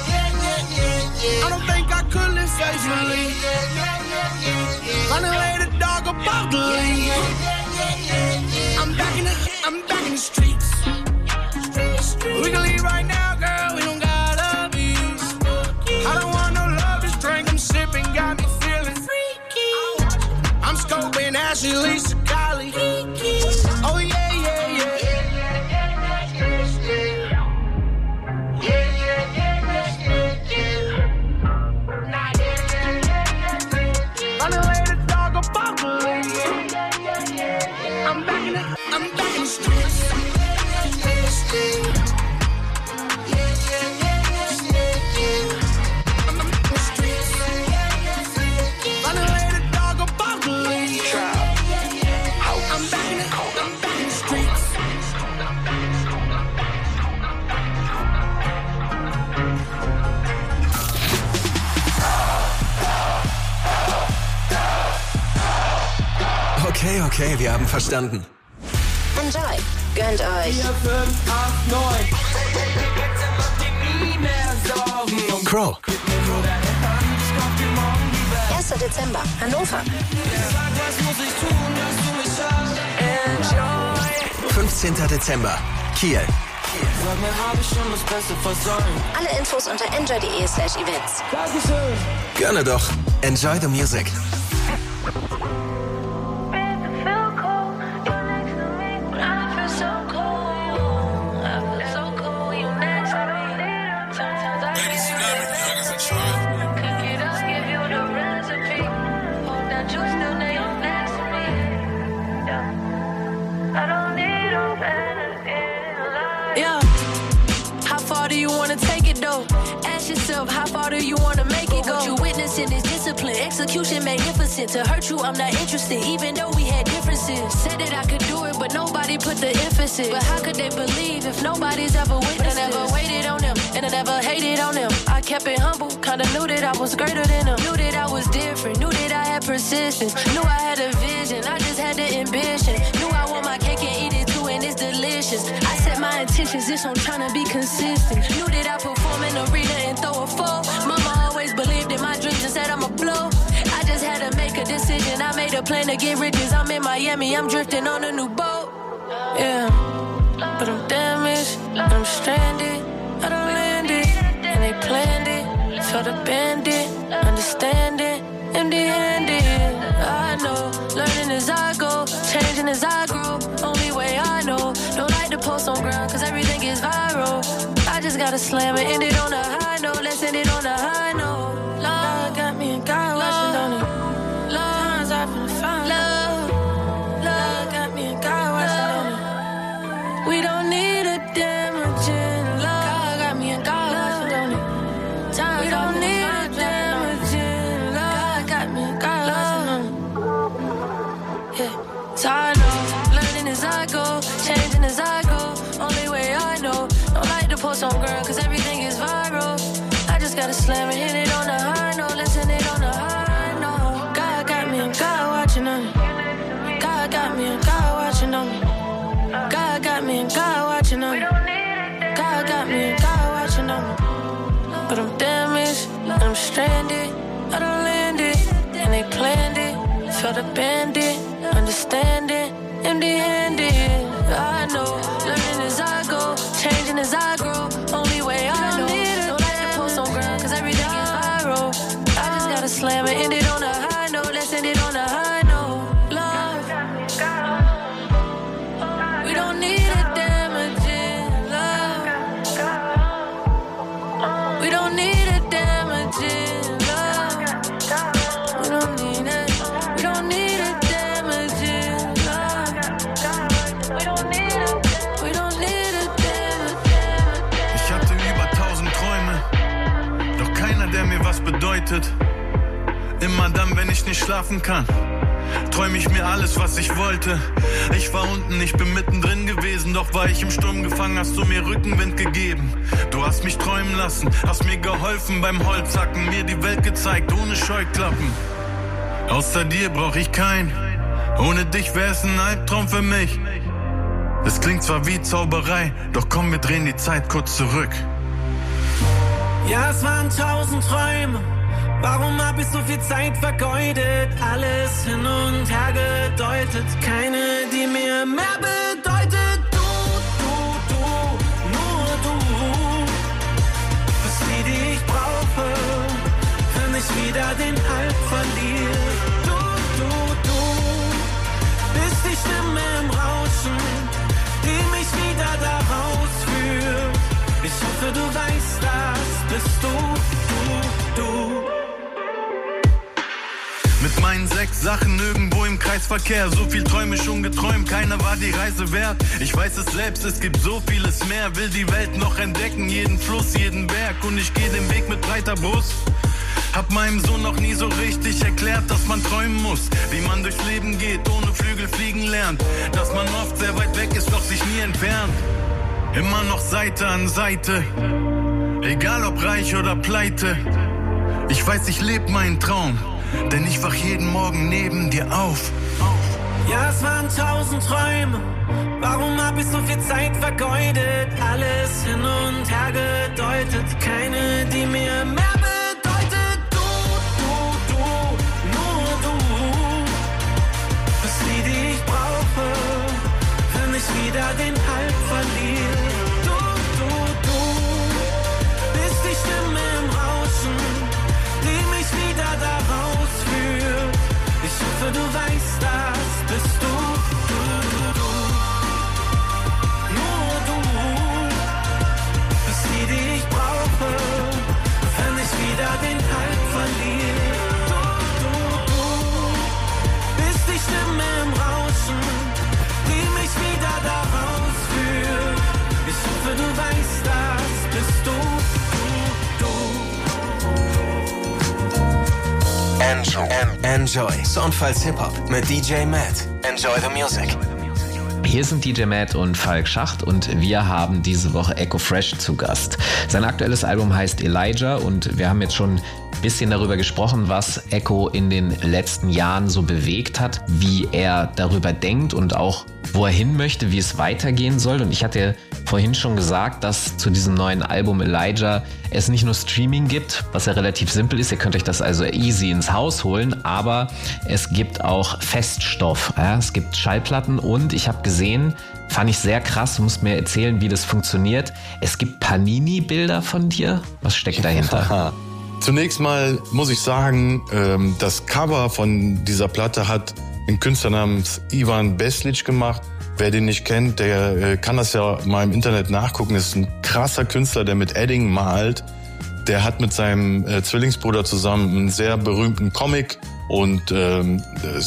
S11: I don't think I could live faithfully. Gonna lay the dog above the leash. I'm back in the, I'm back in the streets. We can leave right now, girl, we don't gotta be. I don't want no love, this drink I'm sipping got me feeling freaky. I'm scoping Ashley, Lisa, Kylie. Oh yeah, yeah, yeah. Gonna lay the dog above the leash. I'm back in the, I'm back in the streets.
S3: Okay, okay, wir haben verstanden.
S12: Enjoy. Gönnt euch.
S11: vier, fünf, acht, neun.
S3: Crow.
S12: erster Dezember, Hannover.
S3: fünfzehnter Dezember, Kiel.
S12: Alle Infos unter enjoy.de slash events.
S3: Gerne doch. Enjoy the music.
S10: Yeah, how far do you wanna take it though? Ask yourself, how far farther you wanna make it go. What you witnessing is discipline, execution magnificent. To hurt you, I'm not interested, even though we had differences. Said that I could do it, but nobody put the emphasis. But how could they believe if nobody's ever witnessed? I never waited on them, and I never hated on them. I kept it humble, kinda knew that I was greater than them. Knew that I was different, knew that I had persistence. Knew I had a vision, I just had the ambition. Knew I want my cake and eat it too, and it's delicious. I set my intentions, it's on trying to be consistent. Knew that I perform in the arena and throw a four. Mama always believed in my dreams and said I'ma blow. I just had to make a decision, I made a plan to get riches. I'm in Miami, I'm drifting on a new boat. Yeah, but I'm damaged, I'm stranded. I done landed, and they planned it. Felt abandoned, understanding, empty-handed. I know, learning as I go, changing as I grow. Only way I know, don't like to post on ground, cause everything is viral. I just gotta slam it, end it on a high note. Let's end it on a high note. Love got me and God watching on it. Love, I finna find love. Love got me and God watching on it. We don't need a damaging love. God got me and God watching on it. Time we don't need a damaging love. God got me and God watching on it. Yeah, so I know, learning as I go, changing as I go. Only way I know, don't like to post on girl, cause everything is viral. I just gotta slam it, hit it on a high note, listen it on a high note. God got me and God watching on me. God got me and God watching on me. God got me and God watching on me. God got me and God watching on me. But I'm damaged, I'm stranded. I done landed, and they planned it. Felt abandoned, understanding, empty-handed. I know, learning as I go, changing as I grow. Only way I know, don't like to post on ground, cause everything is viral. I just gotta slam it, end it on a high note. Let's end it on a high note. Love, we don't need a damaging love. We don't need a damaging love. We don't need it. We don't need a damaging love. We don't need it. We don't need a damaging.
S8: Ich hatte über tausend Träume, doch keiner, der mir was bedeutet. Immer dann, wenn ich nicht schlafen kann, träum ich mir alles, was ich wollte. Ich war unten, ich bin mittendrin gewesen, doch war ich im Sturm gefangen, hast du mir Rückenwind gegeben. Du hast mich träumen lassen, hast mir geholfen beim Holzhacken, mir die Welt gezeigt, ohne Scheuklappen. Außer dir brauch ich keinen, ohne dich wär's ein Albtraum für mich. Es klingt zwar wie Zauberei, doch komm, wir drehen die Zeit kurz zurück.
S13: Ja, es waren tausend Träume. Warum hab ich so viel Zeit vergeudet? Alles hin und her gedeutet. Keine, die mir mehr bedeutet. Du, du, du, nur du. Bist die, die ich brauche, wenn ich wieder den Halt verliere. Du, du, du, bist die Stimme im Rauschen, die mich wieder da rausführt. Ich hoffe, du weißt, das bist du, du, du.
S8: Mit meinen sechs Sachen irgendwo im Kreisverkehr. So viel Träume schon geträumt, keiner war die Reise wert. Ich weiß es selbst, es gibt so vieles mehr. Will die Welt noch entdecken, jeden Fluss, jeden Berg. Und ich geh den Weg mit breiter Brust. Hab meinem Sohn noch nie so richtig erklärt, dass man träumen muss. Wie man durchs Leben geht, ohne Flügel fliegen lernt. Dass man oft sehr weit weg ist, doch sich nie entfernt. Immer noch Seite an Seite, egal ob reich oder pleite. Ich weiß, ich leb meinen Traum, denn ich wach jeden Morgen neben dir auf.
S13: Ja, es waren tausend Träume. Warum hab ich so viel Zeit vergeudet? Alles hin und her gedeutet. Keine, die mir mehr bedeutet. Du, du, du, nur du. Bist die, die ich brauche, wenn ich wieder den Halt verliere. Du, du, du, bist die Stimme im Rauschen, die mich wieder da rausführt. Ich hoffe, du weißt, das bist du, du, du, du. Nur du bist die, die ich brauche, wenn ich wieder den Halt verliere. Du, du, du bist die Stimme im Rauschen, die mich wieder da rausführt. Ich hoffe, du weißt, das bist du, du, du.
S3: Enjoy. Enjoy. Soundfiles Hip-Hop mit D J Matt. Enjoy the music.
S5: Hier sind D J Matt und Falk Schacht und wir haben diese Woche Echo Fresh zu Gast. Sein aktuelles Album heißt Elijah und wir haben jetzt schon ein bisschen darüber gesprochen, was Echo in den letzten Jahren so bewegt hat, wie er darüber denkt und auch wo er hin möchte, wie es weitergehen soll. Und ich hatte vorhin schon gesagt, dass zu diesem neuen Album Elijah es nicht nur Streaming gibt, was ja relativ simpel ist, ihr könnt euch das also easy ins Haus holen, aber es gibt auch Feststoff, ja? Es gibt Schallplatten und ich habe gesehen, fand ich sehr krass, du musst mir erzählen, wie das funktioniert, es gibt Panini-Bilder von dir, was steckt dahinter?
S6: Zunächst mal muss ich sagen, das Cover von dieser Platte hat ein Künstler namens Ivan Beslic gemacht. Wer den nicht kennt, der kann das ja mal im Internet nachgucken. Das ist ein krasser Künstler, der mit Edding malt. Der hat mit seinem äh, Zwillingsbruder zusammen einen sehr berühmten Comic- und ähm,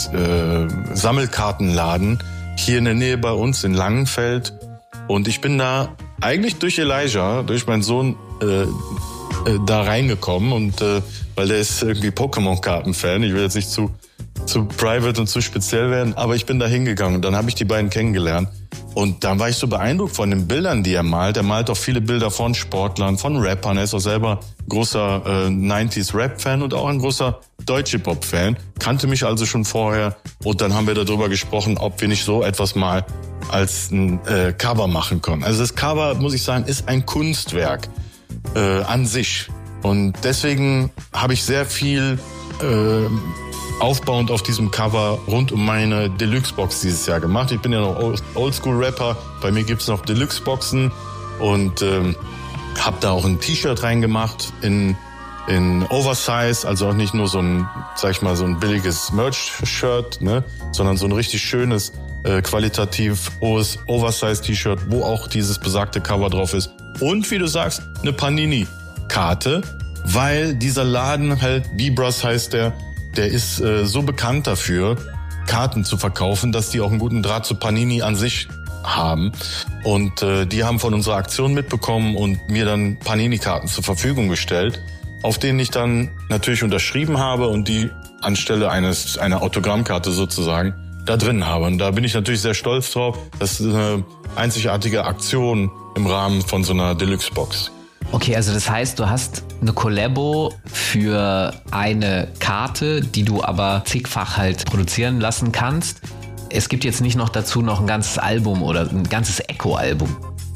S6: äh, Sammelkartenladen hier in der Nähe bei uns in Langenfeld. Und ich bin da eigentlich durch Elijah, durch meinen Sohn, äh, äh, da reingekommen. Und äh, weil der ist irgendwie Pokémon-Karten-Fan. Ich will jetzt nicht zu zu private und zu speziell werden, aber ich bin da hingegangen und dann habe ich die beiden kennengelernt und dann war ich so beeindruckt von den Bildern, die er malt. Er malt auch viele Bilder von Sportlern, von Rappern. Er ist auch selber großer äh, neunziger Rap-Fan und auch ein großer Deutsch-Hip-Hop-Fan. Kannte mich also schon vorher und dann haben wir darüber gesprochen, ob wir nicht so etwas mal als ein äh, Cover machen können. Also das Cover, muss ich sagen, ist ein Kunstwerk äh, an sich und deswegen habe ich sehr viel äh, aufbauend auf diesem Cover rund um meine Deluxe-Box dieses Jahr gemacht. Ich bin ja noch Oldschool-Rapper, bei mir gibt's noch Deluxe-Boxen und ähm, habe da auch ein T-Shirt reingemacht in in Oversize, also auch nicht nur so ein, sag ich mal, so ein billiges Merch-Shirt, ne, sondern so ein richtig schönes, äh, qualitativ hohes Oversize-T-Shirt, wo auch dieses besagte Cover drauf ist. Und wie du sagst, eine Panini-Karte, weil dieser Laden halt, Bibras heißt der, der ist äh, so bekannt dafür, Karten zu verkaufen, dass die auch einen guten Draht zu Panini an sich haben. Und äh, die haben von unserer Aktion mitbekommen und mir dann Panini-Karten zur Verfügung gestellt, auf denen ich dann natürlich unterschrieben habe und die anstelle eines einer Autogrammkarte sozusagen da drin habe. Und da bin ich natürlich sehr stolz drauf. Das ist eine einzigartige Aktion im Rahmen von so einer Deluxe-Box.
S5: Okay, also das heißt, du hast eine Collabo für eine Karte, die du aber zigfach halt produzieren lassen kannst. Es gibt jetzt nicht noch dazu noch ein ganzes Album oder ein ganzes Echo-Album.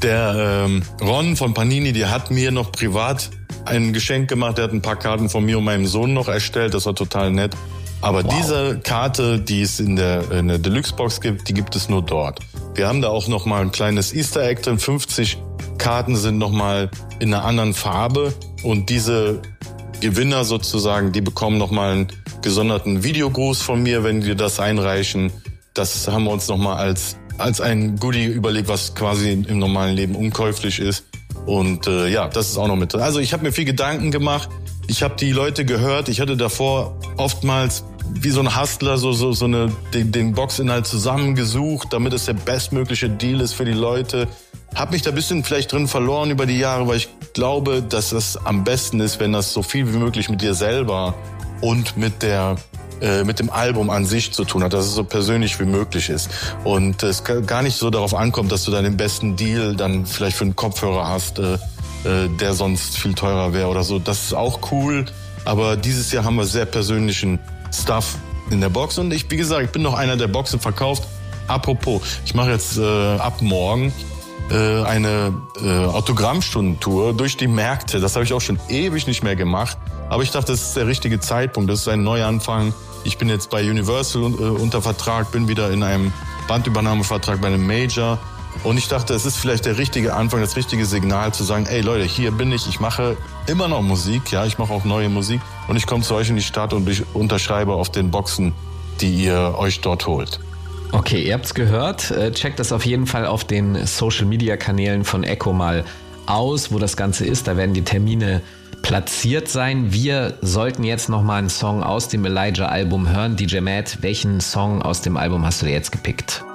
S6: Der ähm, Ron von Panini, der hat mir noch privat ein Geschenk gemacht. Der hat ein paar Karten von mir und meinem Sohn noch erstellt. Das war total nett. Aber wow. Diese Karte, die es in der, in der Deluxe-Box gibt, die gibt es nur dort. Wir haben da auch noch mal ein kleines Easter Egg drin. fünfzig Karten sind noch mal in einer anderen Farbe. Und diese Gewinner sozusagen, die bekommen noch mal einen gesonderten Videogruß von mir, wenn die das einreichen. Das haben wir uns noch mal als als ein Goodie überlegt, was quasi im normalen Leben unkäuflich ist. Und äh, ja, das ist auch noch mit drin. Also ich habe mir viel Gedanken gemacht. Ich habe die Leute gehört. Ich hatte davor oftmals wie so ein Hustler so so so eine den, den Boxinhalt zusammengesucht, damit es der bestmögliche Deal ist für die Leute. Hab mich da ein bisschen vielleicht drin verloren über die Jahre, weil ich glaube, dass es am besten ist, wenn das so viel wie möglich mit dir selber und mit der äh, mit dem Album an sich zu tun hat, dass es so persönlich wie möglich ist und es gar nicht so darauf ankommt, dass du dann den besten Deal dann vielleicht für einen Kopfhörer hast, äh, äh, der sonst viel teurer wäre oder so. Das ist auch cool, aber dieses Jahr haben wir sehr persönlichen Stuff in der Box und ich, wie gesagt, ich bin noch einer, der Boxen verkauft. Apropos, ich mache jetzt äh, ab morgen äh, eine äh, Autogrammstundentour durch die Märkte. Das habe ich auch schon ewig nicht mehr gemacht. Aber ich dachte, das ist der richtige Zeitpunkt. Das ist ein Neuanfang. Ich bin jetzt bei Universal äh, unter Vertrag, bin wieder in einem Bandübernahmevertrag bei einem Major. Und ich dachte, es ist vielleicht der richtige Anfang, das richtige Signal zu sagen, ey Leute, hier bin ich, ich mache immer noch Musik, ja, ich mache auch neue Musik und ich komme zu euch in die Stadt und ich unterschreibe auf den Boxen, die ihr euch dort holt.
S5: Okay, ihr habt's gehört. Checkt das auf jeden Fall auf den Social-Media-Kanälen von Echo mal aus, wo das Ganze ist. Da werden die Termine platziert sein. Wir sollten jetzt nochmal einen Song aus dem Elijah-Album hören. D J Matt, welchen Song aus dem Album hast du dir jetzt gepickt?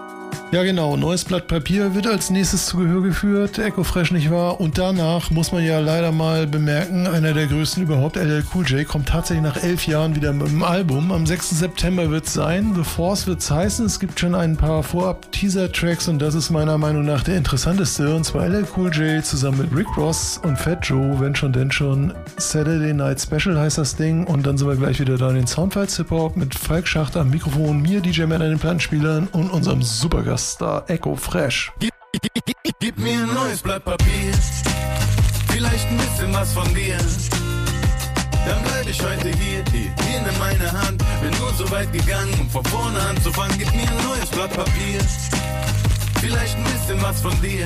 S7: Ja genau, neues Blatt Papier wird als nächstes zu Gehör geführt, Echo Fresh nicht wahr? Und danach muss man ja leider mal bemerken, einer der größten überhaupt, L L Cool J, kommt tatsächlich nach elf Jahren wieder mit dem Album. Am sechsten September wird es sein, The Force wird es heißen, es gibt schon ein paar Vorab-Teaser-Tracks und das ist meiner Meinung nach der interessanteste, und zwar L L Cool J zusammen mit Rick Ross und Fat Joe, wenn schon denn schon. Saturday Night Special heißt das Ding, und dann sind wir gleich wieder da in den Soundfiles Hip-Hop mit Falk Schachter am Mikrofon, mir D J Matt an den Plattenspielern und unserem Supergast Star Echo Fresh.
S8: Gib, gib, gib, gib mir ein neues Blatt Papier, vielleicht ein bisschen was von dir. Dann bleib ich heute hier, hier, hier in meine Hand. Bin nur so weit gegangen, um von vorne anzufangen. Gib mir ein neues Blatt Papier, vielleicht ein bisschen was von dir.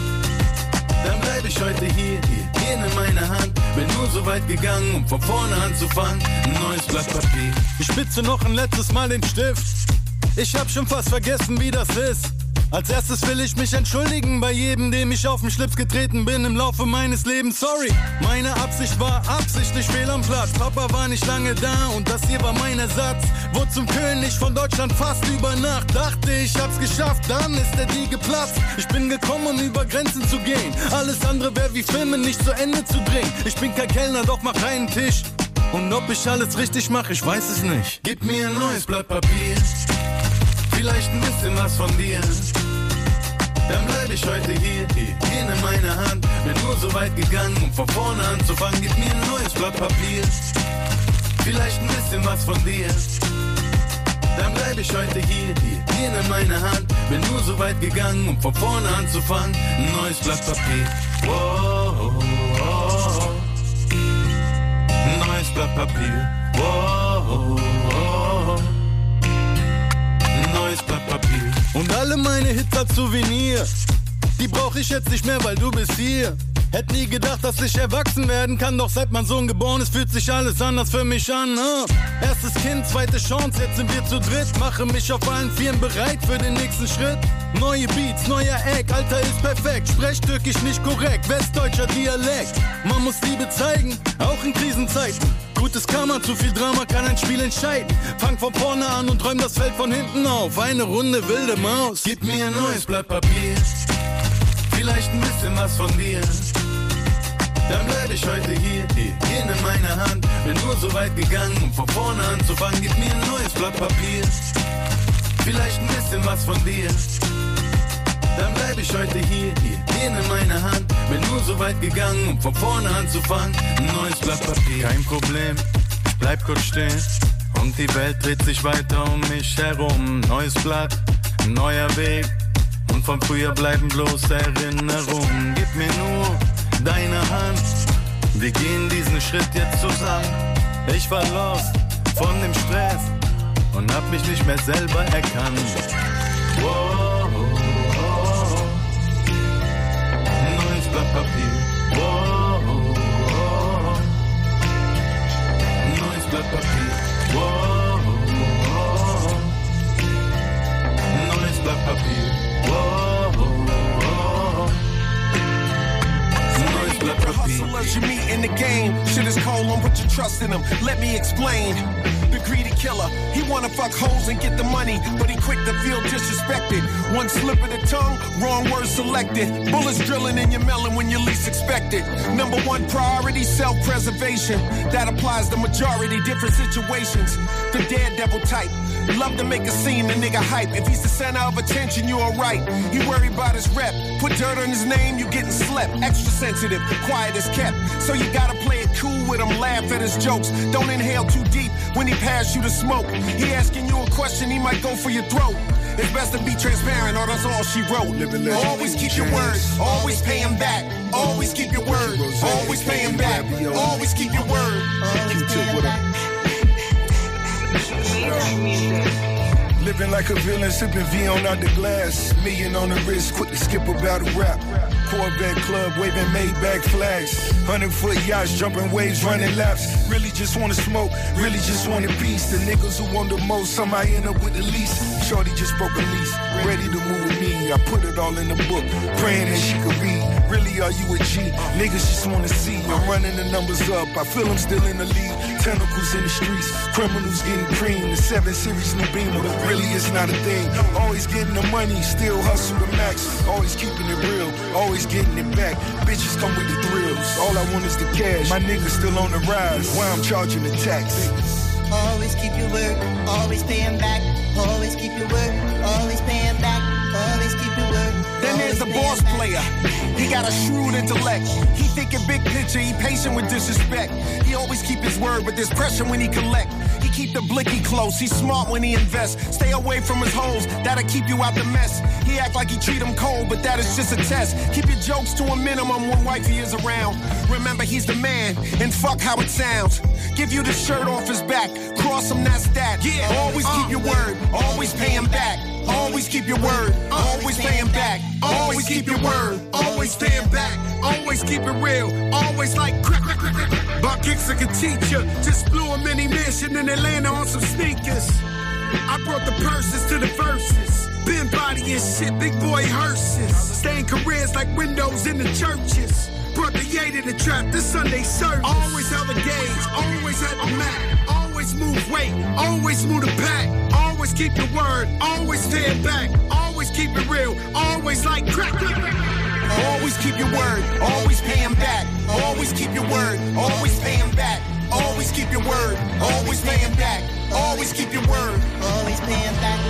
S8: Dann bleib ich heute hier, hier, hier in meine Hand. Bin nur so weit gegangen, um von vorne anzufangen. Ein neues Blatt Papier. Ich spitze noch ein letztes Mal den Stift. Ich hab schon fast vergessen, wie das ist. Als erstes will ich mich entschuldigen bei jedem, dem ich auf den Schlips getreten bin im Laufe meines Lebens. Sorry, meine Absicht war absichtlich fehl am Platz. Papa war nicht lange da und das hier war mein Ersatz. Wurde zum König von Deutschland fast über Nacht. Dachte, ich hab's geschafft, dann ist der Deal geplatzt. Ich bin gekommen, um über Grenzen zu gehen. Alles andere wäre wie Filmen nicht zu Ende zu bringen. Ich bin kein Kellner, doch mach einen Tisch. Und ob ich alles richtig mache, ich weiß es nicht. Gib mir ein neues Blatt Papier, vielleicht ein bisschen was von dir. Dann bleib ich heute hier, hier, hier in meine Hand. Bin nur so weit gegangen, um von vorne anzufangen. Gib mir ein neues Blatt Papier, vielleicht ein bisschen was von dir. Dann bleib ich heute hier, hier, hier in meine Hand. Bin nur so weit gegangen, um von vorne anzufangen. Ein neues Blatt Papier. Wow, wow. Ein neues Blatt Papier. Wow, wow. Ein neues Blatt Papier. Und alle meine Hits als Souvenir, die brauch ich jetzt nicht mehr, weil du bist hier. Hätt nie gedacht, dass ich erwachsen werden kann, doch seit mein Sohn geboren ist, fühlt sich alles anders für mich an. Ne? Erstes Kind, zweite Chance, jetzt sind wir zu dritt. Mache mich auf allen Vieren bereit für den nächsten Schritt. Neue Beats, neuer Eck, Alter ist perfekt. Sprech türkisch nicht korrekt, westdeutscher Dialekt. Man muss Liebe zeigen, auch in Krisenzeiten. Gutes Karma, zu viel Drama kann ein Spiel entscheiden. Fang von vorne an und räum das Feld von hinten auf. Eine Runde wilde Maus. Gib mir ein neues Blatt Papier, vielleicht ein bisschen was von dir. Dann bleib ich heute hier, hier, hier in meiner Hand. Bin nur so weit gegangen, um von vorne anzufangen. Gib mir ein neues Blatt Papier, vielleicht ein bisschen was von dir. Dann bleib ich heute hier, hier, hier in meiner Hand. Bin nur so weit gegangen, um von vorne anzufangen. Ein neues Blatt Papier. Kein Problem, bleib kurz stehen. Und die Welt dreht sich weiter um mich herum. Neues Blatt, ein neuer Weg. Und von früher bleiben bloß Erinnerungen. Gib mir nur deine Hand. Wir gehen diesen Schritt jetzt zusammen. Ich war lost von dem Stress und hab mich nicht mehr selber erkannt. Wow. Blatt Papier. Wow, wow. Neues Blatt Papier. Wow, wow. Neues Blatt Papier. Wow, wow. Neues Blatt Papier.
S14: Hustlers you meet in the game. Shit is cold, don't put your trust in them. Let me explain. The greedy killer, he wanna fuck hoes and get the money, but he quick to feel disrespected. One slip of the tongue, wrong word selected. Bullets drilling in your melon when you least expect it. Number one priority, self-preservation. That applies to majority, different situations. The daredevil type, love to make a scene, the nigga hype. If he's the center of attention, you alright. He worry about his rep. Put dirt on his name, you getting slept. Extra sensitive, quiet as kept. So you gotta play it cool with him, laugh at his jokes. Don't inhale too deep when he pass you the smoke. He asking you a question, he might go for your throat. It's best to be transparent, or that's all she wrote. Always keep your word, always pay him back. Always keep your word, always pay him back. Always keep your word.
S15: Living like a villain, sipping V on out the glass. Million on the wrist, quick to skip a battle rap. Corvette club, waving Maybach flags. Hundred foot yachts, jumping waves, running laps. Really just wanna smoke, really just want a piece. The niggas who want the most, somebody end up with the least. Shorty just broke a lease, ready to move with me. I put it all in the book, praying that she could read. Really, are you a G? Niggas just wanna see. I'm running the numbers up. I feel I'm still in the lead. Tentacles in the streets. Criminals getting cream. The seven series new Beamer. Really, it's not a thing. Always getting the money. Still hustle the max. Always keeping it real. Always getting it back. Bitches come with the thrills. All I want is the cash. My niggas still on the rise. Why I'm charging the tax.
S16: Always keep your word. Always paying back. Always keep your word. Always paying back. Always keep your word.
S14: Then there's the boss player. He got a shrewd intellect. He thinking big picture. He patient with disrespect. He always keep his word, but there's pressure when he collect. He keep the blicky close. He's smart when he invests. Stay away from his hoes. That'll keep you out the mess. He act like he treat him cold, but that is just a test. Keep your jokes to a minimum when wifey is around. Remember, he's the man, and fuck how it sounds. Give you the shirt off his back. Cross him, that's that. Yeah. Always uh, keep your word. Always pay him back. Always keep your word. Always pay him back. Always keep your word. Always pay him back. Always keep it real. Always like crack, crack, crack, crack. Buck kicks like a teacher. Just blew a mini mansion in Atlanta on some sneakers. I brought the purses to the verses. Been body and shit, big boy hearses. Staying careers like windows in the churches. Brought the yay to the trap, this Sunday service. Always held the gauge, always had the map. Always move weight, always move the pack. Always keep your word, always pay it back. Always keep it real, always like crack. Always keep your word, always pay him back. Always keep your word, always pay him back. Always keep your word, always pay him back. Always keep your word, always pay him back.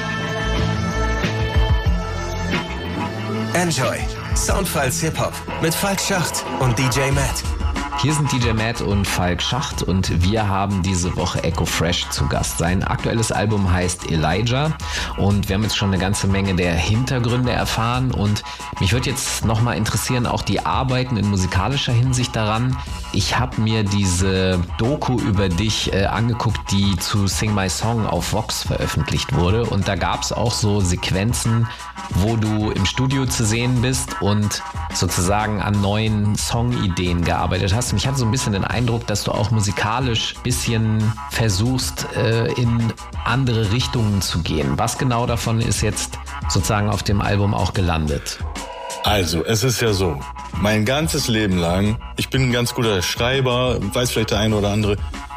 S3: Enjoy. Soundfiles Hip-Hop mit Falk Schacht und D J Matt.
S5: Hier sind D J Matt und Falk Schacht und wir haben diese Woche Echo Fresh zu Gast. Sein aktuelles Album heißt Elijah und wir haben jetzt schon eine ganze Menge der Hintergründe erfahren und mich würde jetzt nochmal interessieren, auch die Arbeiten in musikalischer Hinsicht daran. Ich habe mir diese Doku über dich äh, angeguckt, die zu Sing My Song auf Vox veröffentlicht wurde und da gab es auch so Sequenzen, wo du im Studio zu sehen bist und sozusagen an neuen Songideen gearbeitet hast. Und ich hatte so ein bisschen den Eindruck, dass du auch musikalisch ein bisschen versuchst, äh, in andere Richtungen zu gehen. Was genau davon ist jetzt sozusagen auf dem Album auch gelandet?
S6: Also, es ist ja so, mein ganzes Leben lang, ich bin ein ganz guter Schreiber, weiß vielleicht der eine oder andere,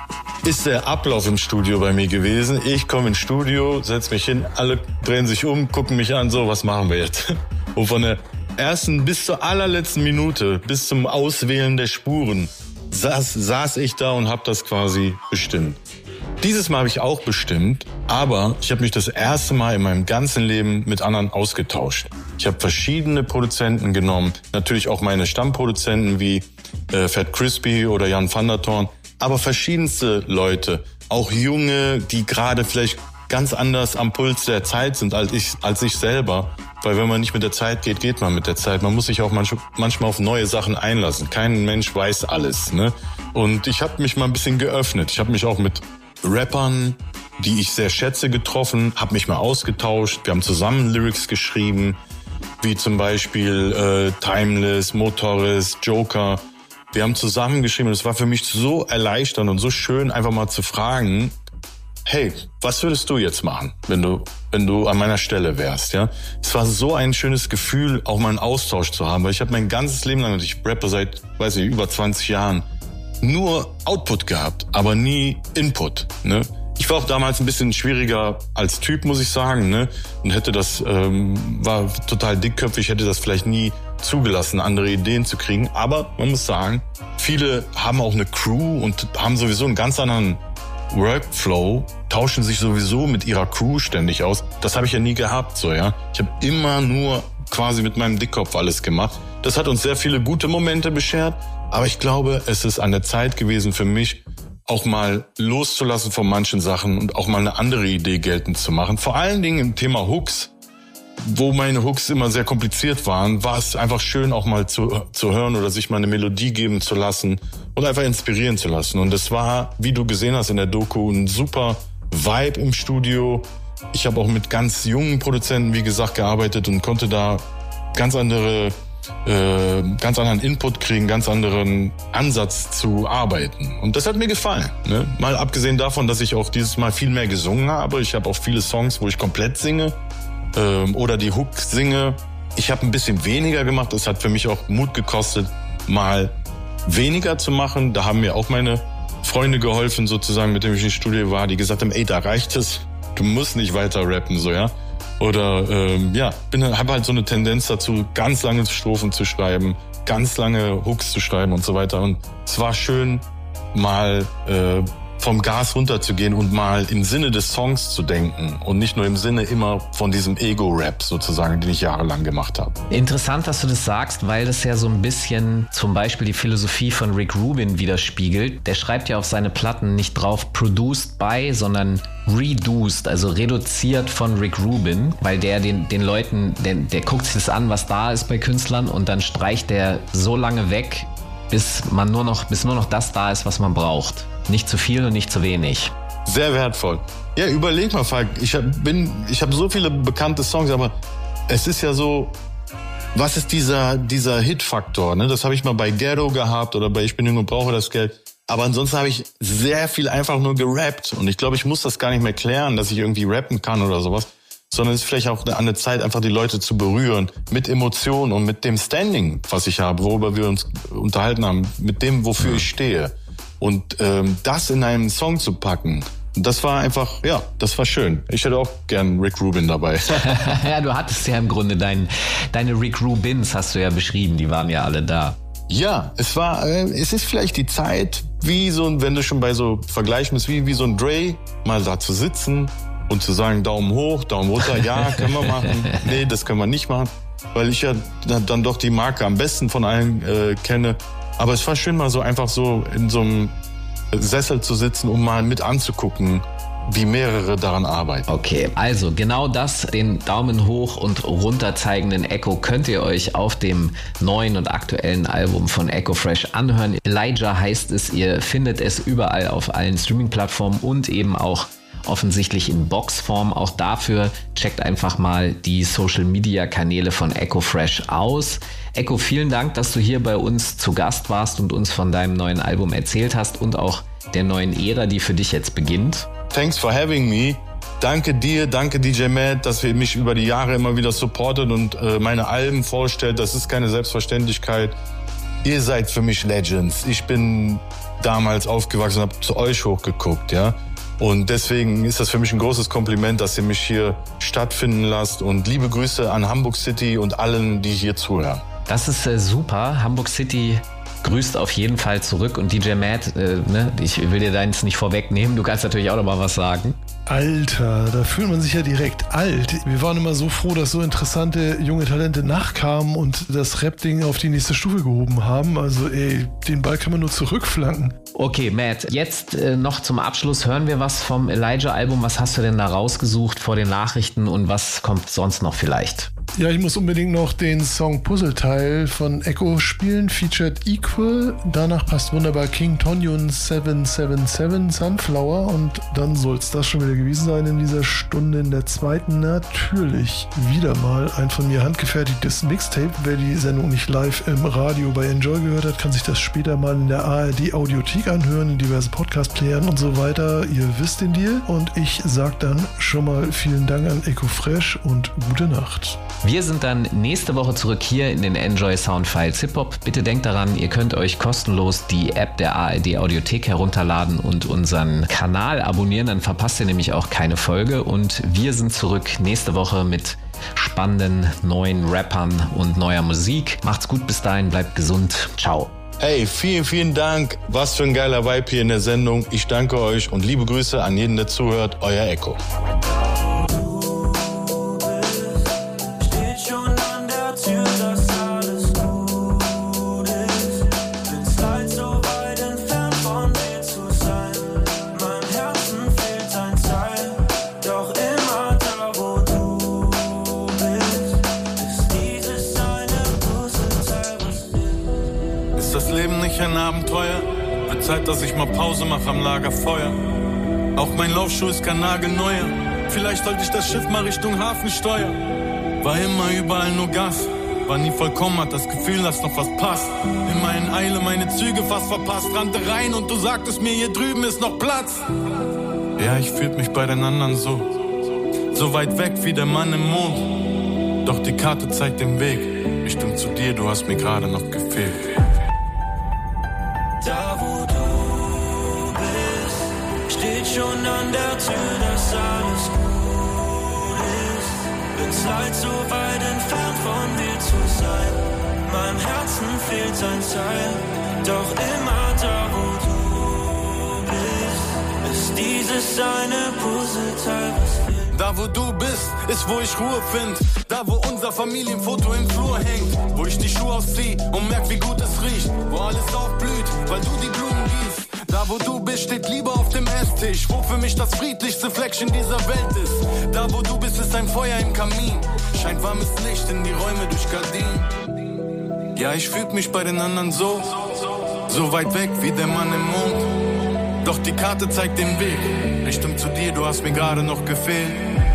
S6: ist der Ablauf im Studio bei mir gewesen. Ich komme ins Studio, setze mich hin, alle drehen sich um, gucken mich an, so, was machen wir jetzt? Und von der ersten bis zur allerletzten Minute, bis zum Auswählen der Spuren, saß, saß ich da und habe das quasi bestimmt. Dieses Mal habe ich auch bestimmt, aber ich habe mich das erste Mal in meinem ganzen Leben mit anderen ausgetauscht. Ich habe verschiedene Produzenten genommen, natürlich auch meine Stammproduzenten wie äh, Fat Crispy oder Jan van der Thorn, aber verschiedenste Leute, auch junge, die gerade vielleicht ganz anders am Puls der Zeit sind als ich, als ich selber. Weil wenn man nicht mit der Zeit geht, geht man mit der Zeit. Man muss sich auch manch, manchmal auf neue Sachen einlassen. Kein Mensch weiß alles, ne? Und ich habe mich mal ein bisschen geöffnet. Ich habe mich auch mit Rappern, die ich sehr schätze, getroffen, habe mich mal ausgetauscht. Wir haben zusammen Lyrics geschrieben, wie zum Beispiel äh, Timeless, Motorist, Joker. Wir haben zusammen geschrieben und es war für mich so erleichternd und so schön, einfach mal zu fragen, hey, was würdest du jetzt machen, wenn du, wenn du an meiner Stelle wärst, ja? Es war so ein schönes Gefühl, auch mal einen Austausch zu haben, weil ich habe mein ganzes Leben lang, und ich rappe seit, weiß ich, über zwanzig Jahren, nur Output gehabt, aber nie Input, ne? Ich war auch damals ein bisschen schwieriger als Typ, muss ich sagen, ne? Und hätte das, ähm, war total dickköpfig, hätte das vielleicht nie zugelassen, andere Ideen zu kriegen. Aber man muss sagen, viele haben auch eine Crew und haben sowieso einen ganz anderen Workflow, tauschen sich sowieso mit ihrer Crew ständig aus. Das habe ich ja nie gehabt, so, ja. Ich habe immer nur quasi mit meinem Dickkopf alles gemacht. Das hat uns sehr viele gute Momente beschert, aber ich glaube, es ist an der Zeit gewesen für mich, auch mal loszulassen von manchen Sachen und auch mal eine andere Idee geltend zu machen. Vor allen Dingen im Thema Hooks, wo meine Hooks immer sehr kompliziert waren, war es einfach schön, auch mal zu, zu hören oder sich mal eine Melodie geben zu lassen und einfach inspirieren zu lassen. Und es war, wie du gesehen hast in der Doku, ein super Vibe im Studio. Ich habe auch mit ganz jungen Produzenten, wie gesagt, gearbeitet und konnte da ganz andere, äh, ganz anderen Input kriegen, ganz anderen Ansatz zu arbeiten. Und das hat mir gefallen, ne? Mal abgesehen davon, dass ich auch dieses Mal viel mehr gesungen habe. Ich habe auch viele Songs, wo ich komplett singe. Oder die Hook singe, ich habe ein bisschen weniger gemacht. Es hat für mich auch Mut gekostet, mal weniger zu machen. Da haben mir auch meine Freunde geholfen, sozusagen, mit denen ich im Studio war, die gesagt haben, ey, da reicht es. Du musst nicht weiter rappen, so, ja. Oder, ähm, ja, bin, habe halt so eine Tendenz dazu, ganz lange Strophen zu schreiben, ganz lange Hooks zu schreiben und so weiter. Und es war schön, mal äh, vom Gas runterzugehen und mal im Sinne des Songs zu denken und nicht nur im Sinne immer von diesem Ego-Rap sozusagen, den ich jahrelang gemacht habe.
S5: Interessant, dass du das sagst, weil das ja so ein bisschen zum Beispiel die Philosophie von Rick Rubin widerspiegelt. Der schreibt ja auf seine Platten nicht drauf produced by, sondern reduced, also reduziert von Rick Rubin, weil der den, den Leuten, der, der guckt sich das an, was da ist bei Künstlern und dann streicht der so lange weg, bis man nur noch, bis nur noch das da ist, was man braucht. Nicht zu viel und nicht zu wenig.
S6: Sehr wertvoll. Ja, überleg mal, Falk, ich habe ich hab so viele bekannte Songs, aber es ist ja so, was ist dieser, dieser Hit-Faktor? Ne? Das habe ich mal bei Ghetto gehabt oder bei Ich bin jung und brauche das Geld. Aber ansonsten habe ich sehr viel einfach nur gerappt. Und ich glaube, ich muss das gar nicht mehr klären, dass ich irgendwie rappen kann oder sowas. Sondern es ist vielleicht auch an der Zeit, einfach die Leute zu berühren. Mit Emotionen und mit dem Standing, was ich habe, worüber wir uns unterhalten haben. Mit dem, wofür ich stehe. Und ähm, das in einen Song zu packen, das war einfach, ja, das war schön. Ich hätte auch gern Rick Rubin dabei.
S5: Ja, du hattest ja im Grunde dein, deine Rick Rubins, hast du ja beschrieben, die waren ja alle da.
S6: Ja, es war, äh, es ist vielleicht die Zeit, wie so ein, wenn du schon bei so Vergleichen bist, wie, wie so ein Dre, mal da zu sitzen und zu sagen, Daumen hoch, Daumen runter, ja, können wir machen, nee, das können wir nicht machen, weil ich ja dann doch die Marke am besten von allen äh, kenne. Aber es war schön, mal so einfach so in so einem Sessel zu sitzen, um mal mit anzugucken, wie mehrere daran arbeiten.
S5: Okay, also genau das, den Daumen hoch und runter zeigenden Echo, könnt ihr euch auf dem neuen und aktuellen Album von Echo Fresh anhören. Elijah heißt es, ihr findet es überall auf allen Streaming-Plattformen und eben auch offensichtlich in Boxform. Auch dafür checkt einfach mal die Social-Media-Kanäle von Echo Fresh aus. Echo, vielen Dank, dass du hier bei uns zu Gast warst und uns von deinem neuen Album erzählt hast und auch der neuen Ära, die für dich jetzt beginnt.
S6: Thanks for having me. Danke dir, danke D J Matt, dass ihr mich über die Jahre immer wieder supportet und äh, meine Alben vorstellt. Das ist keine Selbstverständlichkeit. Ihr seid für mich Legends. Ich bin damals aufgewachsen und habe zu euch hochgeguckt, ja. Und deswegen ist das für mich ein großes Kompliment, dass ihr mich hier stattfinden lasst. Und liebe Grüße an Hamburg City und allen, die hier zuhören.
S5: Das ist äh, super. Hamburg City grüßt auf jeden Fall zurück. Und D J Matt, äh, ne, ich will dir deins nicht vorwegnehmen. Du kannst natürlich auch noch mal was sagen.
S7: Alter, da fühlt man sich ja direkt alt. Wir waren immer so froh, dass so interessante junge Talente nachkamen und das Rap-Ding auf die nächste Stufe gehoben haben. Also ey, den Ball kann man nur zurückflanken.
S5: Okay, Matt, jetzt äh, noch zum Abschluss hören wir was vom Elijah-Album. Was hast du denn da rausgesucht vor den Nachrichten und was kommt sonst noch vielleicht?
S7: Ja, ich muss unbedingt noch den Song Puzzleteil von Echo spielen, featured Equal. Danach passt wunderbar King Tonyon sieben sieben sieben Sunflower und dann soll es das schon wieder gewesen sein in dieser Stunde. In der zweiten natürlich wieder mal ein von mir handgefertigtes Mixtape. Wer die Sendung nicht live im Radio bei Enjoy gehört hat, kann sich das später mal in der A R D Audiothek anhören, in diversen Podcast-Playern und so weiter. Ihr wisst den Deal. Und ich sag dann schon mal vielen Dank an Echo Fresh und gute Nacht.
S5: Wir sind dann nächste Woche zurück hier in den Enjoy Soundfiles Hip-Hop. Bitte denkt daran, ihr könnt euch kostenlos die App der A R D Audiothek herunterladen und unseren Kanal abonnieren, dann verpasst ihr nämlich auch keine Folge. Und wir sind zurück nächste Woche mit spannenden neuen Rappern und neuer Musik. Macht's gut bis dahin, bleibt gesund. Ciao.
S6: Hey, vielen, vielen Dank. Was für ein geiler Vibe hier in der Sendung. Ich danke euch und liebe Grüße an jeden, der zuhört. Euer Echo.
S8: Ein Abenteuer, wird Zeit, dass ich mal Pause mache am Lagerfeuer. Auch mein Laufschuh ist kein nagelneuer. Vielleicht sollte ich das Schiff mal Richtung Hafen steuern. War immer überall nur Gas, war nie vollkommen, hat das Gefühl, dass noch was passt. Immer in Eile, meine Züge fast verpasst, rannte rein und du sagtest mir, hier drüben ist noch Platz. Ja, ich fühlt mich bei den anderen so, so weit weg wie der Mann im Mond. Doch die Karte zeigt den Weg. Richtung zu dir, du hast mir gerade noch gefehlt.
S13: Da wo du bist, steht schon an der Tür, dass alles gut ist. Bin's leid, so weit entfernt von dir zu sein. Meinem Herzen fehlt ein Teil, doch immer da wo du bist, ist dieses eine Puzzleteil, was fehlt.
S8: Da wo du bist, ist wo ich Ruhe find. Da wo unser Familienfoto im Flur hängt. Wo ich die Schuhe auszieh und merk wie gut es riecht. Wo alles aufblüht, weil du die Blumen gießt. Da wo du bist, steht Liebe auf dem Esstisch. Wo für mich das friedlichste Fleckchen dieser Welt ist. Da wo du bist, ist ein Feuer im Kamin. Scheint warmes Licht in die Räume durch Gardinen. Ja, ich fühl mich bei den anderen so, so weit weg wie der Mann im Mond. Doch die Karte zeigt den Weg. Richtung zu dir, du hast mir gerade noch gefehlt.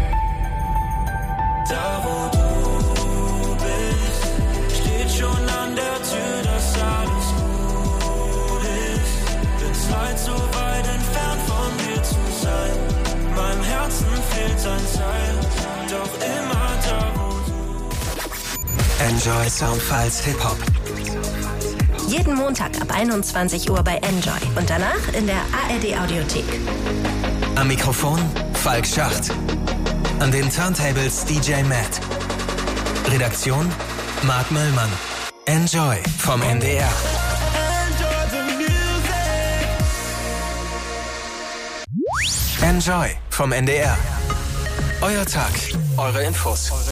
S13: Da wo du bist, steht schon an der Tür, dass alles gut ist. Bin's leid, so weit entfernt von dir zu sein. Meinem Herzen fehlt ein Teil, doch immer da wo du.
S3: Enjoy Soundfiles Hip-Hop.
S17: Jeden Montag ab einundzwanzig Uhr bei Enjoy und danach in der A R D Audiothek.
S3: Am Mikrofon Falk Schacht. An den Turntables D J Matt. Redaktion Marc Möllmann. Enjoy vom N D R. Enjoy vom N D R. Euer Tag, eure Infos.